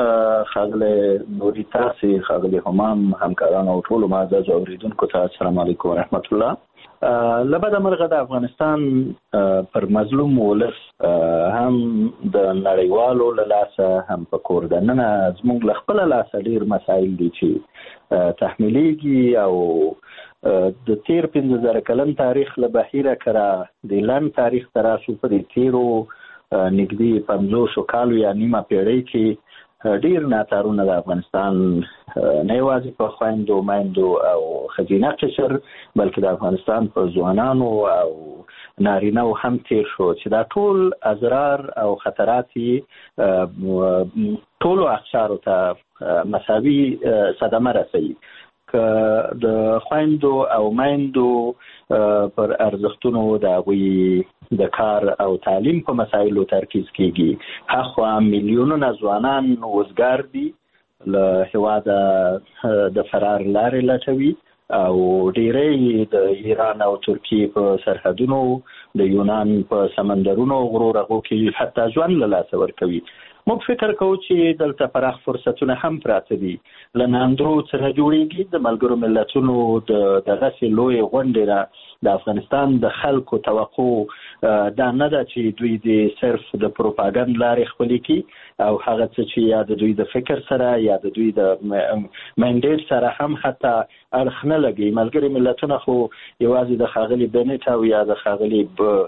خاغله نوري تاسو، خاغله همام، همکاران او ټول معزز اوریدونکو ته السلام علیکم ورحمت الله. لبد مرغه د افغانستان پر مظلوم ولس هم د نړیوالو له لاسه هم په کور دننه زموږ له خپل لاسه ډیر مسایل دي چې تحمیلیږي او د تیر پنځه زره کلن تاریخ له بهیره کړه د لن تاریخ تراسو پر تیرو نږدې پنځوسو کالو یا نیمه پیړۍ کې ډیر ناتارونه د افغانستان نه یوازې په خویندو میندو او ښځینه قشر بلکې د افغانستان په ځوانانو او نارینه‌و هم تیر شو چې دا ټول اضرار او خطرات ټولو اقشارو ته مساوي صدمه رسوي. که د خویندو او میندو پر ارزښتونو د هغوی د کار او تعلیم په مسایلو ترکیز کیږي. هاخوا میلیونونه ځوانان وزګار دي، له هېواده د فرار لارې لټوي او ډیری د ایران او ترکیې په سرحدونو، د یونان په سمندرونو غرورغو کې حتی ژوند له لاسه ورکوي. موږ فکر کوو چې دلته پراخ فرصتونه هم پراته دي. له ناندرو څخه جوړیږي د ملګرو ملتونو د دغسې لوی غونډې را د افغانستان د خلکو توقع دا نه ده چې دوی د صرف د پروپاګند لارې خپلې کړي او هغه څه چې یا د دوی د فکر سره یا د دوی د منډیټ سره هم حتی اړخ نه لګي. ملګري ملتونه خو یوازې د ښاغلي بنټ او یا د ښاغلي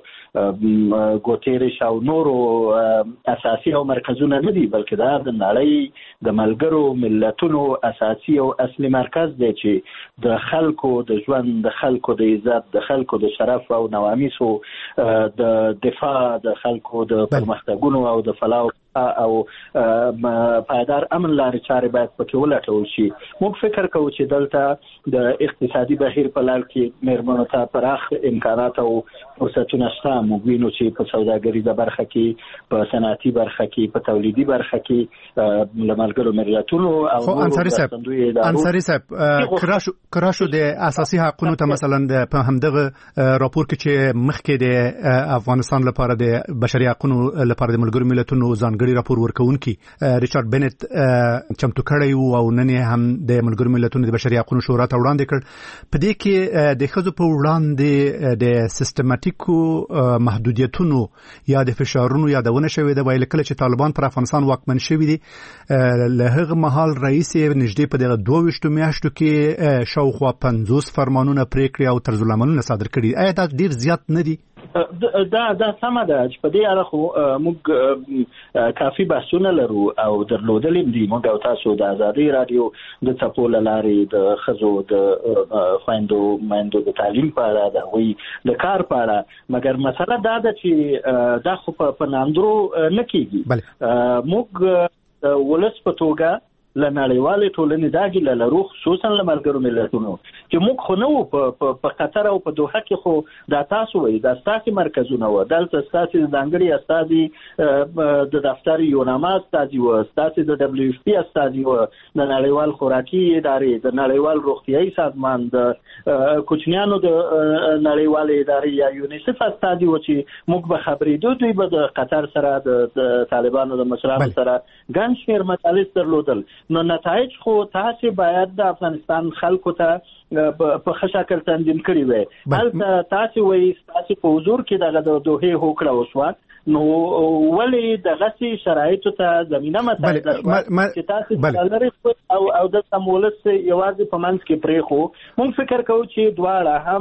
ګوتیرش او نورو اساسي او مرکزونه نه دي، بلکې دا د نړۍ د ملګرو ملتونو اساسي او اصلي مرکز دی چې د خلکو د ژوند، د خلکو د عزت، د خلکو د شرف او نوامیسو د دفاع، د خلکو د پرمختګونو او د فلاح او پایدار امن لارې چارې باید پکې ولټول شي. موږ فکر کوو چې دلته د اقتصادي بهیر په لړ کې مېرمنو ته پراخ امکانات او فرصتونه شته. موږ وینو چې په سوداګریزه برخه کې، په صنعتي برخه کې، په تولیدي برخه کې له ملګرو ملتونو او خو انصاري صاحب انصاري صاحب کراشو کراشو د اساسي حقوقو ته مثلا په همدغه راپور کې چې مخکې د افغانستان لپاره د بشري حقوقو لپاره د ملګرو ملتونو ځانګړي راپور ورکوونکی ریچارډ بینټ چمتو کړی او نن هم د ملګرو ملتونو د بشري حقوقو شورا ته وړاندې کړ. په دې کې د ښځو په وړاندې د سیستماتیکو محدودیتونو یا د فشارونو یادونه شوې ده. ویل کله چې طالبان پر افغانستان واکمن شوي دي، له هغه مهال رئیس نږدې په دغه دوه ویشتو میاشتو کې شاوخوا پنځوس فرمانونه، پریکړې او طرزالعملونه صادر کړي. آیا دا ډیر زیات نه دي؟ دا دا سمه ده چې په دې اړه خو موږ کافي بحثونه لرو او درلودلې دي. موږ او تاسو د ازادي رادیو د څپو له لارې د ښځو د خویندو میندو د تعلیم په اړه، د هغوی د کار په اړه، مګر مسله دا ده چې دا خو په ناندرو نه کېږي. موږ ولس په توګه له نړیوالې ټولنې دا ګیله لرو، خصوصا له ملګرو ملتونو چې موږ خو نه وو په قطر او په دوحه کې، خو دا تاسو وایي دا ستاسې مرکزونه وو، دلته ستاسې ځانګړي استازي د دفتر یوناما استازي وو، ستاسې د دبلیو اف پي استازي وو، د نړیوال خوراکي ادارې، د نړیوال روغتیایي سازمان، د کوچنیانو د نړیوال ادارې یا یونیسف استازي وو چې موږ به خبرېدو. دوی به د قطر سره د طالبانو د مشرانو سره ګڼ شمېر مجالس درلودل. نو نتایج خو تاسو باید د افغانستان خلکو ته په ښه شکل تنظیم کړي وي. هلته تاسو وایي تاسو په حضور کې دغه د دوحې هوکړه وشوه، نو ولې دغسې شرایطو ته زمینه مساعده شوه چې تاسو لرئ او او د سمولس یوازې په منځ کې پرېښو؟ موږ فکر کوو چې دواړه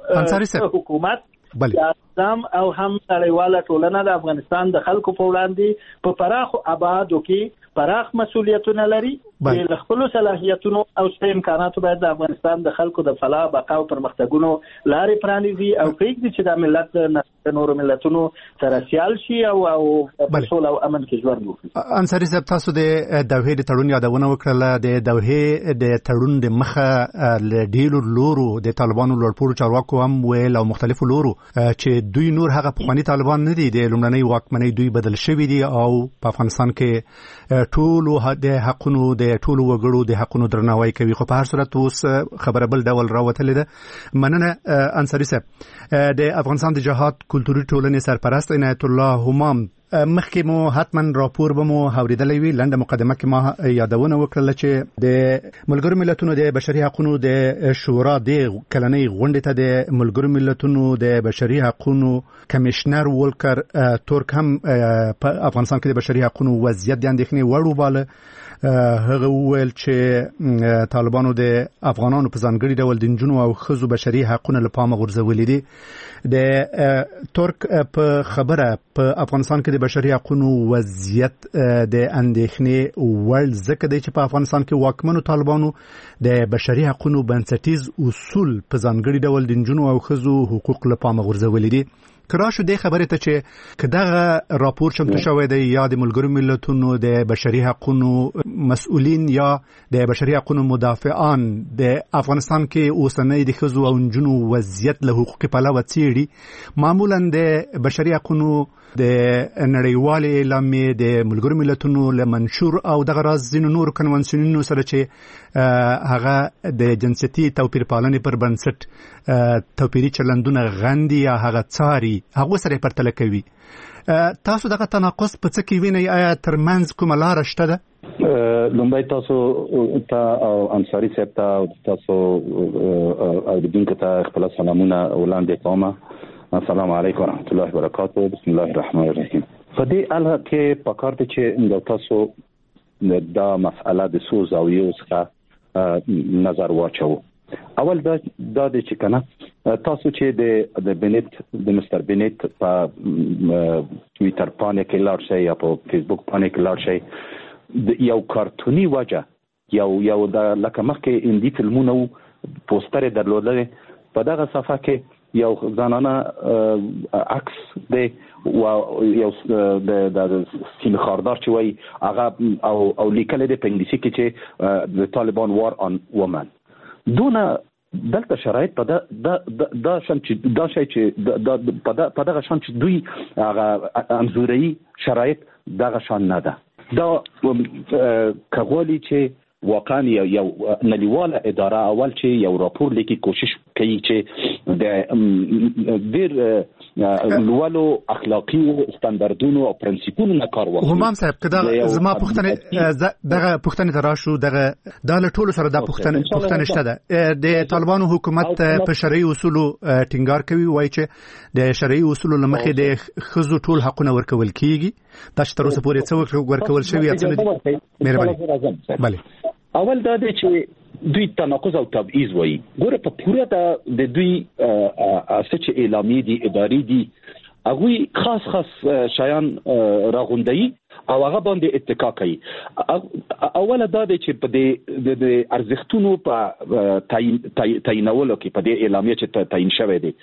هم حکومت نظام او هم نړیواله ټولنه د افغانستان د خلکو په وړاندې په پراخو ابعادو کې پراخ مسؤلیتونه لري. د خپلو صلاحیتونو او شته امکاناتو باید د افغانستان د خلکو د فلاح بقا او پرمختګونو لارې پرانیزي او پرېږدي چې دا ملت د نورو ملتونو سره سیال شي او او په سوله او امن کې ژوند وکړي. انصاري صاحب، تاسو د دوحې د تړون یادونه وکړله. د دوحې د تړون د مخه له ډېرو لورو د طالبانو لوړپوړو چارواکو هم ویل او مختلفو لورو چې دوی نور هغه پخواني طالبان نه دي، د لومړنۍ واکمنۍ دوی بدل شوي دي او په افغانستان کې ټولو د حقونو د ټولو وګړو د حقونو درناوی کوي. خو په هر صورت اوس خبره بل ډول راوتلې ده. مننه انصاري صاحب. د افغانستان د جهاد کلتوري ټولنې سرپرست عنایت الله همام، مخکې مو حتما راپور به مو اوریدلی وي. لنډه مقدمه کې ما یادونه وکړله چې د ملګرو ملتونو د بشري حقونو د شورا د کلنۍ غونډې ته د ملګرو ملتونو د بشري حقونو کمشنر ولکر تورک هم په افغانستان کې د بشري حقونو وضعیت د اندېښنې وړ وباله. هغه وویل چې طالبانو د افغانانو په ځانګړي ډول د نجونو او ښځو بشري حقونه له پامه غورځولي دي. د تورک په خبره په افغانستان کې د بشري حقونو وضعیت د اندېښنې وړ ځکه دی چې په افغانستان کې واکمنو طالبانو د بشري حقونو بنسټیز اصول په ځانګړي ډول د نجونو او ښځو حقوق له پامه غورځولي دي. کراشو دې خبره ته چې کداغه راپور چمتو شوی دی یا د ملګرو ملتونو د بشري حقونو مسؤلین یا د بشري حقونو مدافعان د افغانستان کې اوسنۍ د ښځو او نجونو وضعیت له حقوقي پلوه څېړي، معمولا د بشري حقونو د نړیوالې اعلامیې د ملګرو ملتونو له منشور او دغه راز ځینو نورو کنوانسیونونو سره چې هغه د جنسیتي توپیر پالنې پر بنسټ توپیري چلندونه غندي یا هغه څاري، هغه سره پرتله کوي. تاسو دغه تناقض په څه کې وینئ؟ آیا ترمنځ کومه لاره شته ده؟ لومړی تاسو ته او انصاري صاحب ته او تاسو اوریدونکو ته خپل سلامونه وړاندې کوم. السلام علیکم ورحمۃ اللہ وبرکاتہ. بسم الله الرحمن الرحیم. په دې اړه کې پکار دي چې د تاسو دا مسأله د څو زاویو څخه نظر واچو. اول دا دا چې کنه تاسو چې د د بنت د مستر بنت په ټویټر باندې کې لاړ شئ یا په فیسبوک باندې کې لاړ شئ، د یو کارتونی وجه یو یو د لکه مخکې اندی فلمونو پوسټر درلودل، په دغه صفحه کې یو ځانانه عکس دی او یو د سیم خاردار چې وایي هغه او او لیکل دی په انګلیسي کې چې د طالبان وار آن وومن. دونه دلته شرایط په دا دا شان چې دا شی چې په دغه شان چې دوی هغه انزوري شرایط دغه شان نه ده. دا کغولی چې واقعا یو نړیواله اداره اول چې یو راپور لیکي کوشش کوي چې د ډیر لوړو اخلاقي ستاندردونو او پرنسپونو نه کار واخلي. همام صاحب کدا زما پوښتنه دغه پوښتنه تراشو دغه د ټولو سره د پوښتنه پوښتنه شته ده. د طالبانو حکومت په شرعي اصولو ټینګار کوي، وایي چې د شرعي اصولو لمخې د ښځو ټول حقونه ورکول کیږي. دا چې تر اوسه پورې څه ورکول شوی یا څه نه دي؟ مهرباني. بله اول دا دی چې دوی تناقض او تبعیض وایي. ګوره په پوره د دوی څه چې اعلامیې دي اداري دي هغوی خاص خاص شیان راغونډوي او هغه باندې اتکا کوي. اوله دا دی چې په دې د ارزښتونو په تعیینولو کې په دې اعلامیه چې تعیین شوی دی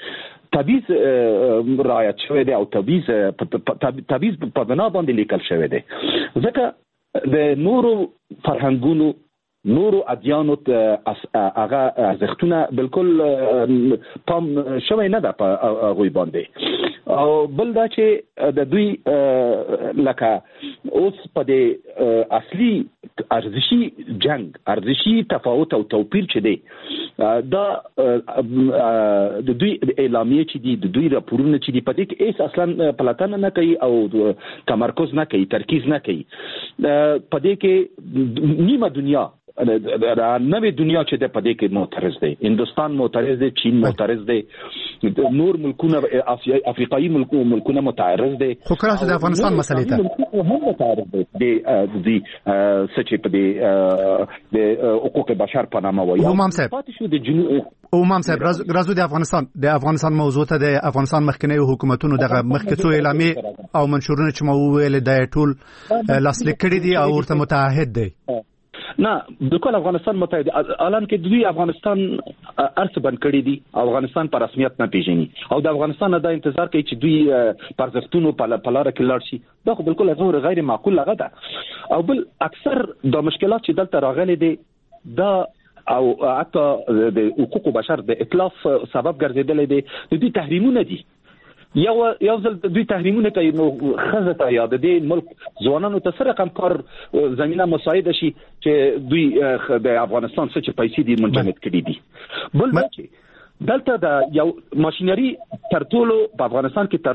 تبعیض رعایت شوی دی او تبعیض تبعیض په بنا باندې لیکل شوی دی. ځکه د نورو فرهنګونو نورو ادیانو هغه ارزښتونه بالکل پام شوی نه ده په هغوی باندې او بل دا چې د دوی لکه اوس په د اصلي ارزشي جنگ ارزشي تفاوت او توپیر چې دی دا د دوی اعلامیه چې دي د دوی راپورونه چې دي په دې کې هیڅ اصلا پلاتنه نه کوي او تمرکز نه کوي ترکیز نه کوي په دې کې نیمه دنیا نوې دنیا چې د پدې کې معترض دي هندستان معترض دي چین معترض دي نور ملکونه افریقایي ملکونه معترض دي خو کله د افغانستان مسلې ته هم معترض دي د سچ په دې د حقوق بشر په نامه وایي امام صاحب امام صاحب راځو د افغانستان د افغانستان موضوع ته د افغانستان مخکنی حکومتونو دغه مخکې څو اعلامیه او منشورونه چې مو ویل د ټول لاسلیک کړي دي او ورته متعهد دي نه بالکل افغانستان متحد الان کې دوی افغانستان ارث بند کړی دي افغانستان په رسمیت نه پیژني او د افغانستان د انتظار کوي چې دوی پرځښتونو په لاره کې لاړ شي دا خو بالکل غیر غیر معقول لغه ده او بل اکثر د مشکلات چې دلته راغلي دي دا او حتی د حقوق بشر د اتلاف سبب ګرځیدل دي د دې تحریمونه دي یو یو ځل دوی تحریمونه کوي نو خزه ته یاد دي ملک ځوانانو ته سره کم کار زمينه مساعده شي چې دوی د افغانستان څخه پیسې دي منجمد کړي دي بل چې دلته د یو ماشينري ترټولو په افغانستان کې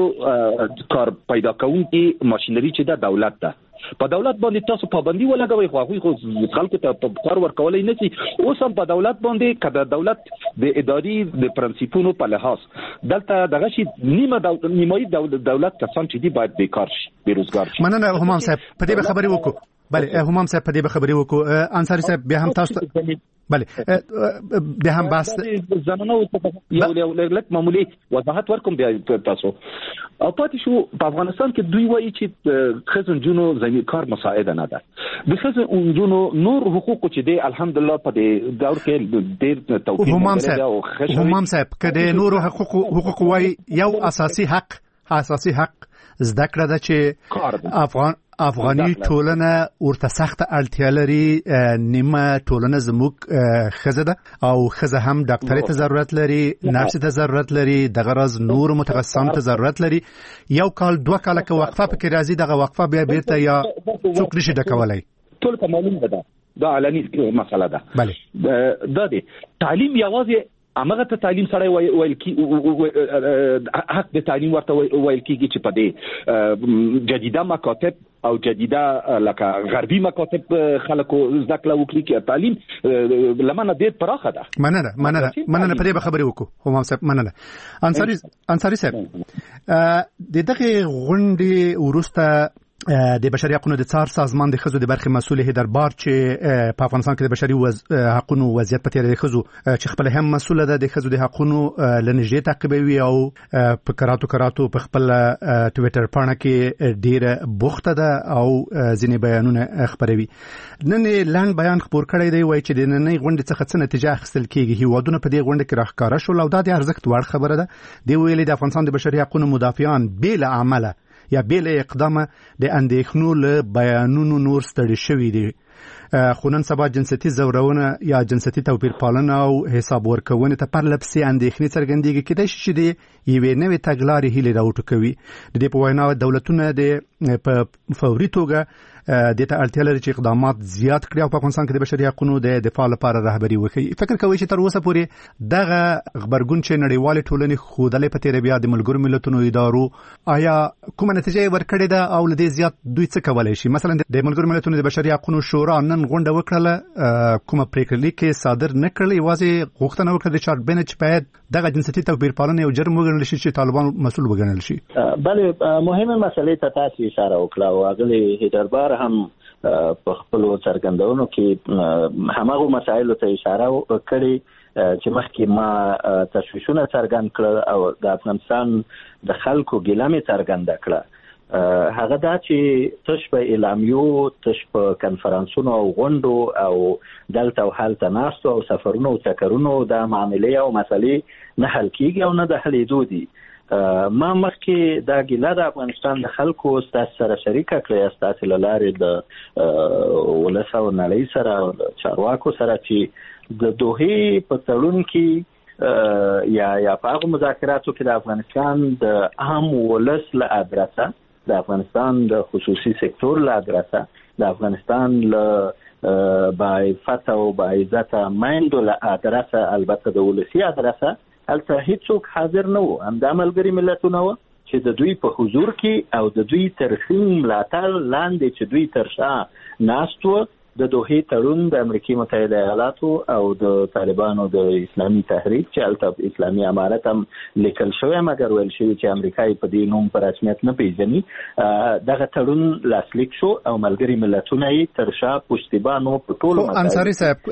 ترټولو کار پیدا کوونکی ماشينري چې د دولت ده په دولت باندې تاسو پابندي ولګوي خو هغه خو خلکو ته کار ورکولای نه شي اوس هم په دولت باندې کله دولت د اداري د پرنسپونو په لحاظ دلته دغه شي نیمه دولت نیمایي دولت کسان چې دی باید بیکار شي بیروزګار شي مننه همام صاحب په دې خبرې وکړو بله همام صاحب په دې خبرې وکړو انصاری صاحب بیا هم تاسو بله بیا هم بس زمانه یو یو لک معمولی وضاحت ورکوم بیا تاسو او پاتې شو په افغانستان کې دوی وایي چې خزن جنو زمي کار مساعده نه ده د خزن جنو نور حقوق چې دی الحمدلله په دې دور کې ډېر توفیق همام صاحب همام صاحب کله نور حقوق حقوق وایي یو اساسي حق اساسي حق زده کړه ده چې افغان افغاني ټولنه ورته سخت اړتیا لري نیمه ټولنه زموږ خزه ده او خزه هم ډاکټري ته ضرورت لري نرس ته ضرورت لري د غرض نور متخصصان ته ضرورت لري یو کال دوه کال کې وقفه پکې راځي دغه وقفه بیا بیرته یا څوک نشي ډکولای ټول ته معلوم ده دا علني مسله ده بله دا دی تعلیم یوازې امغه ته تعلیم سره ویل کی حق د تعلیم ورته ویل کیږي چې په دې جديده مکاتب او جديده لکه غربي مکاتب خلکو ذکر وکړي چې تعلیم لمنه ډېر پراخه ده مننه مننه مننه په دې خبرې وکړو همام صاحب مننه انصاری انصاری صاحب د دغه غونډې ورسته د بشري حقوقو د څار سازمان د خزو د برخې مسؤل هیدر بار چې په افغانستان کې د بشري وز... حقوقو وضعیت په تیر د خزو چې خپل هم مسؤل ده د خزو د حقوقو لنجې تعقیبوي او په کراتو کراتو په خپل ټوئیټر پاڼه کې ډیره بوخته ده او ځینې بیانونه خبروي نن لاند بیان خبر کړی دی وایي چې د نننۍ غونډې څخه څه نتیجه اخیستل کیږي هیوادونه په دې غونډه کې راښکاره شول او دا د ارزښت وړ خبره ده دی ویلي د افغانستان د بشري حقوقو مدافعان بل عمله یا بیل اقدامه د اندېښنو له بیانونو نور ستړي شوي دي خو نن سبا جنسيتي زورونه یا جنسيتي توپیر پالنه او حساب ورکونه ته پر لپسې اندېښنې څرګندېږي کېدای شي چې د یوې نوې تګلارې هیلې راوټوکوي د دې په وینا دولتونه د په فوري توګه د ته اړتیا لري چې اقدامات زیات کړي او په افغانستان کې د بشري حقوقو د دفاع لپاره رهبري وکړي فکر کوي چې تر اوسه پورې دغه خبرګون چې نړیوال ټولنې خودلې په تیر بیا د ملګرو ملتونو ادارو آیا کومه نتیجه ورکړې ده او لدې زیات دوی څه کولای شي مثلا د ملګرو ملتونو د بشري حقوقو شورا نن غونډه وکړه کومه پریکړه لیکه صادر نه کړل یوازې غوښتنه وکړه د چارټ بنچ باید دغه جنسيتي توپیر پالنه او جرم وګڼل شي چې طالبان مسؤل وګڼل شي بله مهمه مسلې ته تاسو اشاره وکړه او هغه هیدربار هم په خپل څرګندونو کې همغه مسایلو ته اشاره کړې چې مخکې ما تشویشونه څرګند کړل او د افغانستان د خلکو ګیلمه څرګنده کړه هغه دا چې تش په اعلامیو تش په کنفرانسونو او غونډو او دلته او حالت ناستو او سفرونو او تکرونو د معاملې او مسلې نه حل کیږي او نه د حلېدو دي ما مخکې دا ګیله د افغانستان د خلکو ستاسو سره شریکه کړې، ستاسو له لارې د ولس او نړۍ سره چارواکو سره چې د دوحې په تړون کې یا یا په هغه مذاکراتو کې د افغانستان د عام ولس له ادرسه، د افغانستان د خصوصي سکتور له ادرسه، د افغانستان له باعفت او باعزت مایندو له ادرسه، البته د ولسي ادرسه هلته هیڅوک حاضر نه وو. همدا ملګري ملتونه وو چې د دوی په حضور کې او د دوی تر خیم ملاتړ لاندې چې دوی تر شا ناست وو د دوحې تړون د امریکای متحده ایالاتو او د طالبانو د اسلامي تحریک چې هلته اسلامي امارت هم لیکل شوی، مګر ویل شوی چې امریکای په دې نوم په رسمیت نه پیژني. دغه تړون لاسلیک شو او ملګري ملتونه یې تر شا پشتیبانو په ټولو مسایلو. انصاري صاحب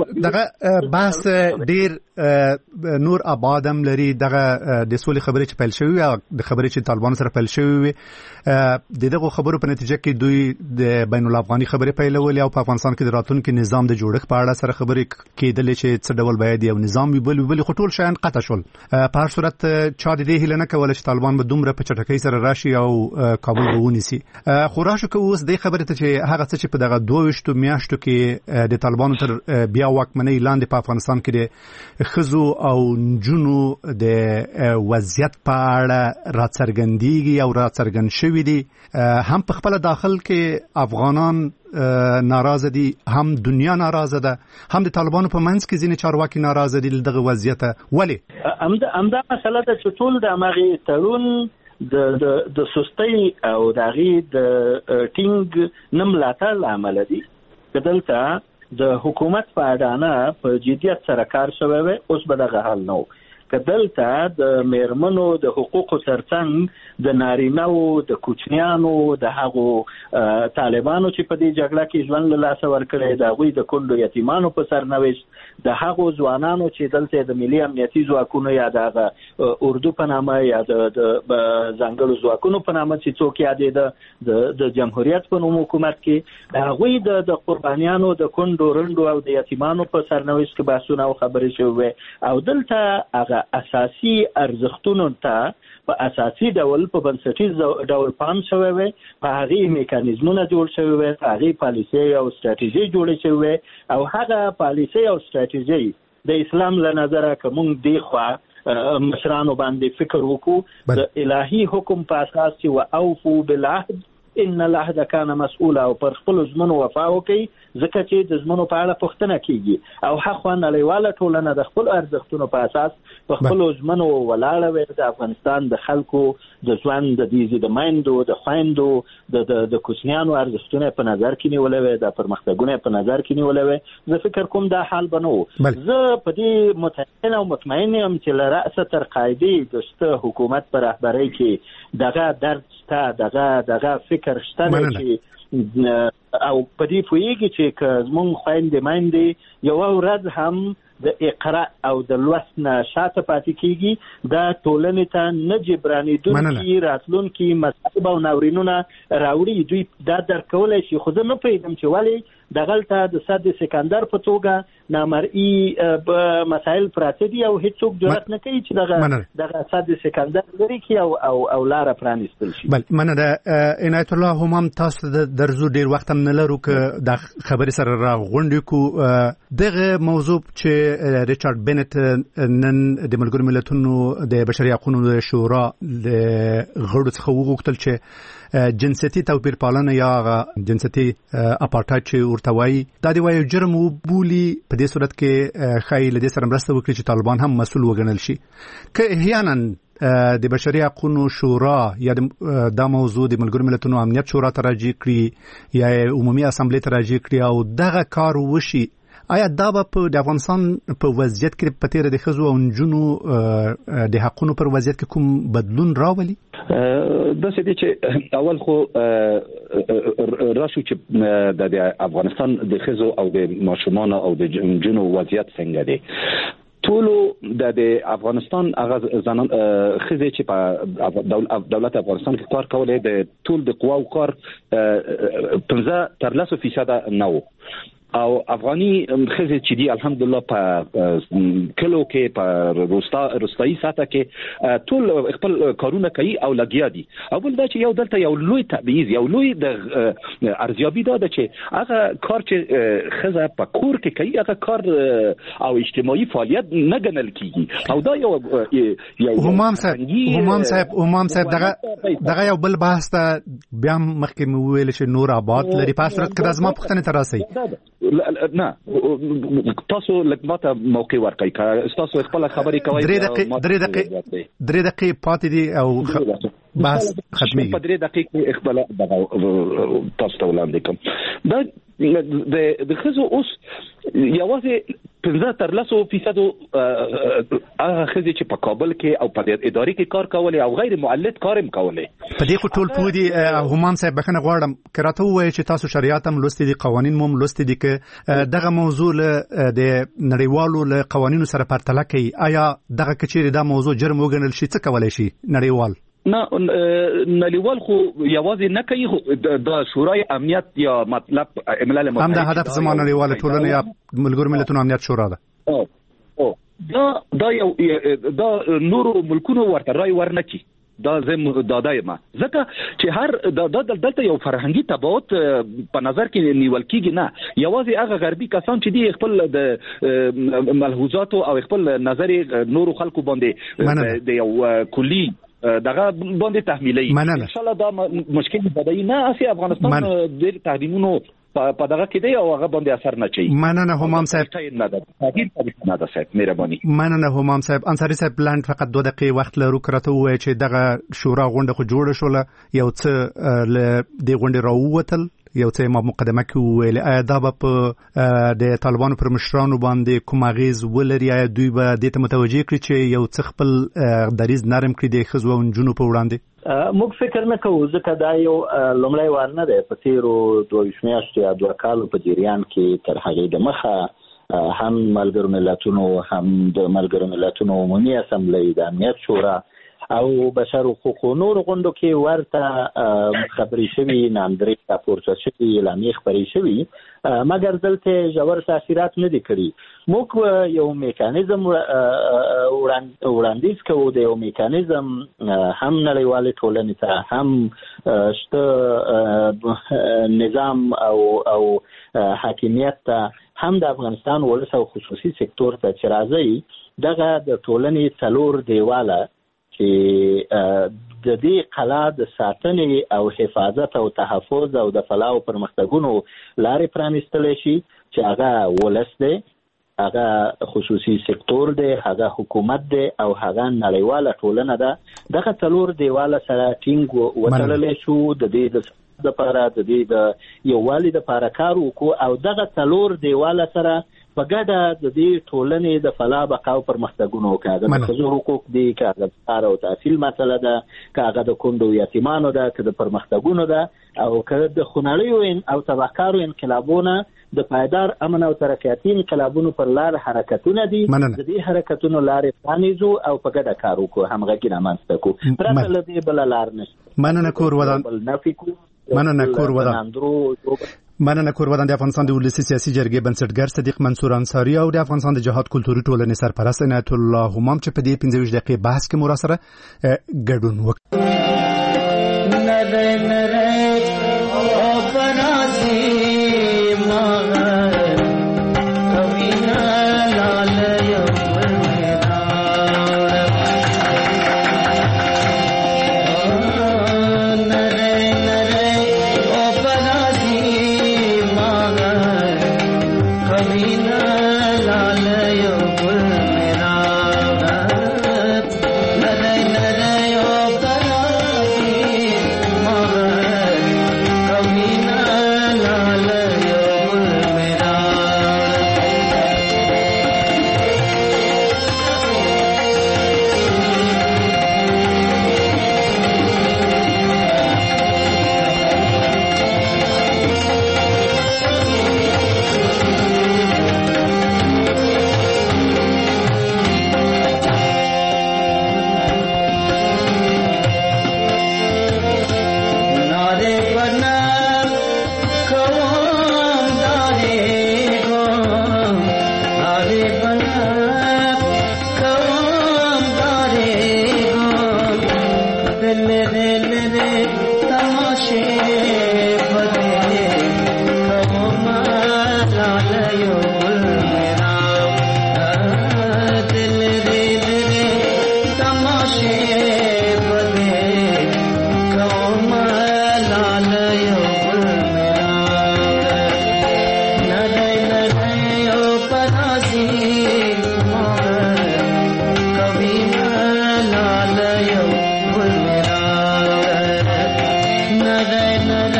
دغه بحث ډیر نور آبادم لري، دغه د سولې خبرې چې پیل شوی او د خبرې چې طالبانو سره پیل شوی د دغه خبرو په نتیجه کې دوی د بین الافغاني خبرې پیلولې او په افغانستان کې د راتلونکي نظام د جوړښت په اړه سره خبرې کېدلې چې څه ډول باید یو نظام وي، بل بل خو ټول شیان قطع شول. په هر صورت چا د دې هیله نه کوله چې طالبان به دومره په چټکۍ سره راشي او کابل به ونیسي. خو راشو که اوس دې خبرې ته چې هغه څه چې په دغه دوه ویشتو میاشتو کې د طالبانو تر بیا واکمنۍ لاندې په افغانستان کې د ښځو او نجونو د وضعیت په اړه راڅرګندېږي او راڅرګند شوي دي، هم په خپل داخل کې افغانان ناراضه دي، هم دنیا ناراضه ده، هم د طالبانو په منځ کې ځینې چارواکي ناراضه دي دغه وضعیت. ولې همدا همدا مسله ده چې ټول د هغې تړون د د د سستۍ او د هغې د ټینګ نه ملاتړ له امله دي. که دلته د حکومت په اډانه په جدیت سره کار شوی وی اوس به دغه حال نه و. که دلته د میرمنو د حقوقو ترڅنګ د نارینه‌و د کوچنیانو د هغو طالبانو چې په دې جګړه کې ژوند له لاسه ورکړی، د هغوی د کونډو یتیمانو په سرنوشت، د هغو ځوانانو چې دلته د ملي امنیتي ځواکونو یا د هغه اردو په نامه یا د ځانګړو ځواکونو په نامه چې څوک یادېده د جمهوریت په نوم حکومت کې، د هغوی د قربانیانو د کونډو رنډو او د یتیمانو په سرنوشت کې بحثونه او خبرې شوې. او دلته هغه اساسي ارزښتونو ته په اساسي ډول په بنسټیز ډول پام شوی وي، په هغې میکانیزمونه جوړ شوی وي، په هغې پالیسي او ستراتیژي جوړې شوی وي. او هغه پالیسي او ستراتیژي د اسلام له نظره که موږ دې خوا مشرانو باندې فکر وکړو د الهي حکم په اساس چې واوفوا بالعهد ان العهد كان مسؤولا، او پر خپل ژمنو وفا وکړي، ځکه چې د ژمنو په اړه پوښتنه کیږي. او هغه نړیواله ټولنه د خپل ارزښتونو په اساس په خپل ژمنو ولاړه وي. د افغانستان د خلکو د ژوند د دې د مایندو د خویندو د د کوچنیانو ارزښتونه په نظر کې نیولې وي، د پرمختګونه په نظر کې نیولې وي. زه فکر کوم دا حال بنو. زه په دې متعین او مطمئن یم چې له رأسه تر قاعدې د شته حکومت پر رهبرۍ کې دغه درد شته، دغه دغه فکر شته چې او په دې پوهیږي چې که زموږ خویندې میندې یوه ورځ هم د اقرا او د لوست نه شاته پاتې کیږي، دا ټولنې ته نه جبرانېدونکي راتلونکي مصائب او ناورینونه راوړي. دوی دا درک کولی شي، خو زه نه پوهېږم چې ولې دغلته د صد سکندر په توګه نامرئي مسایل پراته دي او هیڅوک جرأت نه کوي چې دغه دغه صد سکندر لري کې او او او لاره پرانیستل شي. بل مننه. عنایت الله هم تاسو د درزو ډیر وخت هم نه لرو که د خبرې سره راغونډې کو. دغه موضوع چې ریچارډ بنت نن د ملګرو ملتونو د بشري حقوقو شورا د غړو څخه وغوښتل چې جنسيتي توپیر پالنه یا جنسيتي اپارټایډ چې ورته وایي دا دی وایي جرم وبولي. په دې صورت کې خایي له دې سره مرسته وکړي چې طالبان هم مسؤل وګڼل شي. که احیانا د بشري حقوقو شورا یا دا موضوع د ملګرو ملتونو امنیت شورا ته راجع کړي یا عمومي اسامبلې ته راجع کړي او دغه کار وشي، آیا دا به په د افغانستان په وضعیت کې په تیره د ښځو او نجونو د حقونو پر وضعیت کې کوم بدلون راولي؟ داسې دی چې اول خو راشو چې د افغانستان د ښځو او د ماشومانو او د نجونو وضعیت څنګه دی. ټولو د افغانستان هغه زنان ښځې چې په دولت افغانستان کې کار کولای د ټول د قواو کار پنځه تر لسو فیصده نه و. او افغاني خزه چې دی الحمدلله په کلو کې په روستا روستایي ساته کې ټول خپل کارونه کوي او لګیا دي. او بل دا چې یو دلته یو لوی تبعیض یو لوی د ارزیابي دا چې هغه کار چې خزه په کور کې کوي هغه کار او اجتماعي فعالیت نه ګڼل کیږي. او دا یو یو همام صاحب همام صاحب همام صاحب دغه دغه یو بل بحث ته بیا مخکې مو ویل چې نور آباد لري په صورت کې د ازما پښتنه تراسي نه تاسو لکه ماته موقع ورکړئ که تاسو خپل خبرې کوي درې دقیقې درې دقیقې درې دقیقې پاتې دي او بس ختمي په درې دقیقې خپل تاسو ته وړاندې کوم. دا د د خزو اوس یوازې پنځه تر لسو فیصدو هغه خزې چې په کابل کې او په ادارې کې کار کولې او غیر معلد کار هم کولې. په دې خو ټول پوه دي. همام صاحب بخښنه غواړم که راته ووایئ چې تاسو شریعت هم لوستي دي قوانین هم لوستي دي که دغه موضوع له د نړیوالو له قوانینو سره پرتله کوي آیا دغه کچېرې دا موضوع جرم وګڼل شي څه کولی شي نړیوال؟ نه نړیوال خو یوازې نه کوي د شورای امنیت یا مطلب ملل متحد هم د هدف زما نړیواله ټولنه یا ملګرو ملتونو امنیت شورا ده. او او دا دا یو دا نورو ملکونو ورته رای ورنکي دا زم دادایم ځکه چې هر د دلته یو فرهنګي تبعات په نظر کې نیول کیږي. نه یوازې هغه غربي کسان چې دی خپل د ملحوظات او خپل نظر نورو خلکو باندې د یو کلی دغه باندې تحمیلي ان شاء الله دا مشکل بدای نه اسی افغانستان د تحریمونو په دغه کې دی او هغه باندې اثر نه چي. مننه همام صاحب نه ده تغییر پدې نه ده صاحب مهرباني. مننه همام صاحب. انصاری صاحب لاند فقط دوه دقیقې وخت لرو کرته وای چې دغه شورا غونډه خو جوړه شوله یو څه ل دې غونډې راووتل یو څه ما مقدمه کې ویل آیا دا به د طالبانو پر مشرانو باندې کوم اغیز ولري آیا دوی به دې ته متوجه کړي چې یو څه خپل دریز نرم کړي د ښځو او نجونو په وړاندې؟ موږ فکر نه کوو ځکه دا یو لومړی وار نه دی. په تېرو دوه ویشت میاشتو یا دوه کالو په جریان کې تر هغې د مخه هم ملګرو ملتونو هم د ملګرو ملتونو عمومي اسامبلۍ د امنیت شورا او بشر حقوقو نور غونډو کې ورته خبرې شوي نامدرې راپورته شوي اعلامیې خپرې شوي مګر دلته ژور تاثیرات نه دي کړي. موږ یو میکانیزم وړاندیز کوو د یو میکانیزم هم نړیوالې ټولنې ته هم شته نظام او او حاکمیت ته هم د افغانستان ولس او خصوصي سکتور ته چې راځي دغه د ټولنې څلور دیواله چې د دې قلا د ساتنې او حفاظت او تحفظ او د فلاح او پرمختګونو لارې پرانیستلی شي چې هغه ولس دی هغه خصوصي سکتور دی هغه حکومت دی او هغه نړیواله ټولنه ده. دغه څلور دیواله سره ټینګ وتړلی شو د دې د لپاره د دې د یووالي دپاره کار وکړو او دغه څلور دیواله سره په ګډه د دې ټولنې د فلاح بقا او پرمختګونو کې هغه د ښځو حقوق دي که هغه د کار او تحصیل مسله ده که هغه د کونډو یتیمانو ده که د پرمختګونو ده او که د خونړیو او تبهکارو انقلابونه د پایدار امن او ترقیاتي انقلابونو پر لار حرکتونه دي. د دې حرکتونو لارې پرانیزو او په ګډه کار وکړو همغږي رامنځته کړو پرته له دې بله لار نشته. مننه کور ودان مننه کور ودان مننه کور ودان د افغانستان د ولسي سیاسي جرګې بنسټګر صدیق منصور انصاری او د افغانستان د جهاد کلتوري ټولنې سرپرست عنایت الله همام چې په دې پنځه ویشت دقیقې بحث کې مو راسره ګډون وکړ. Mother Right now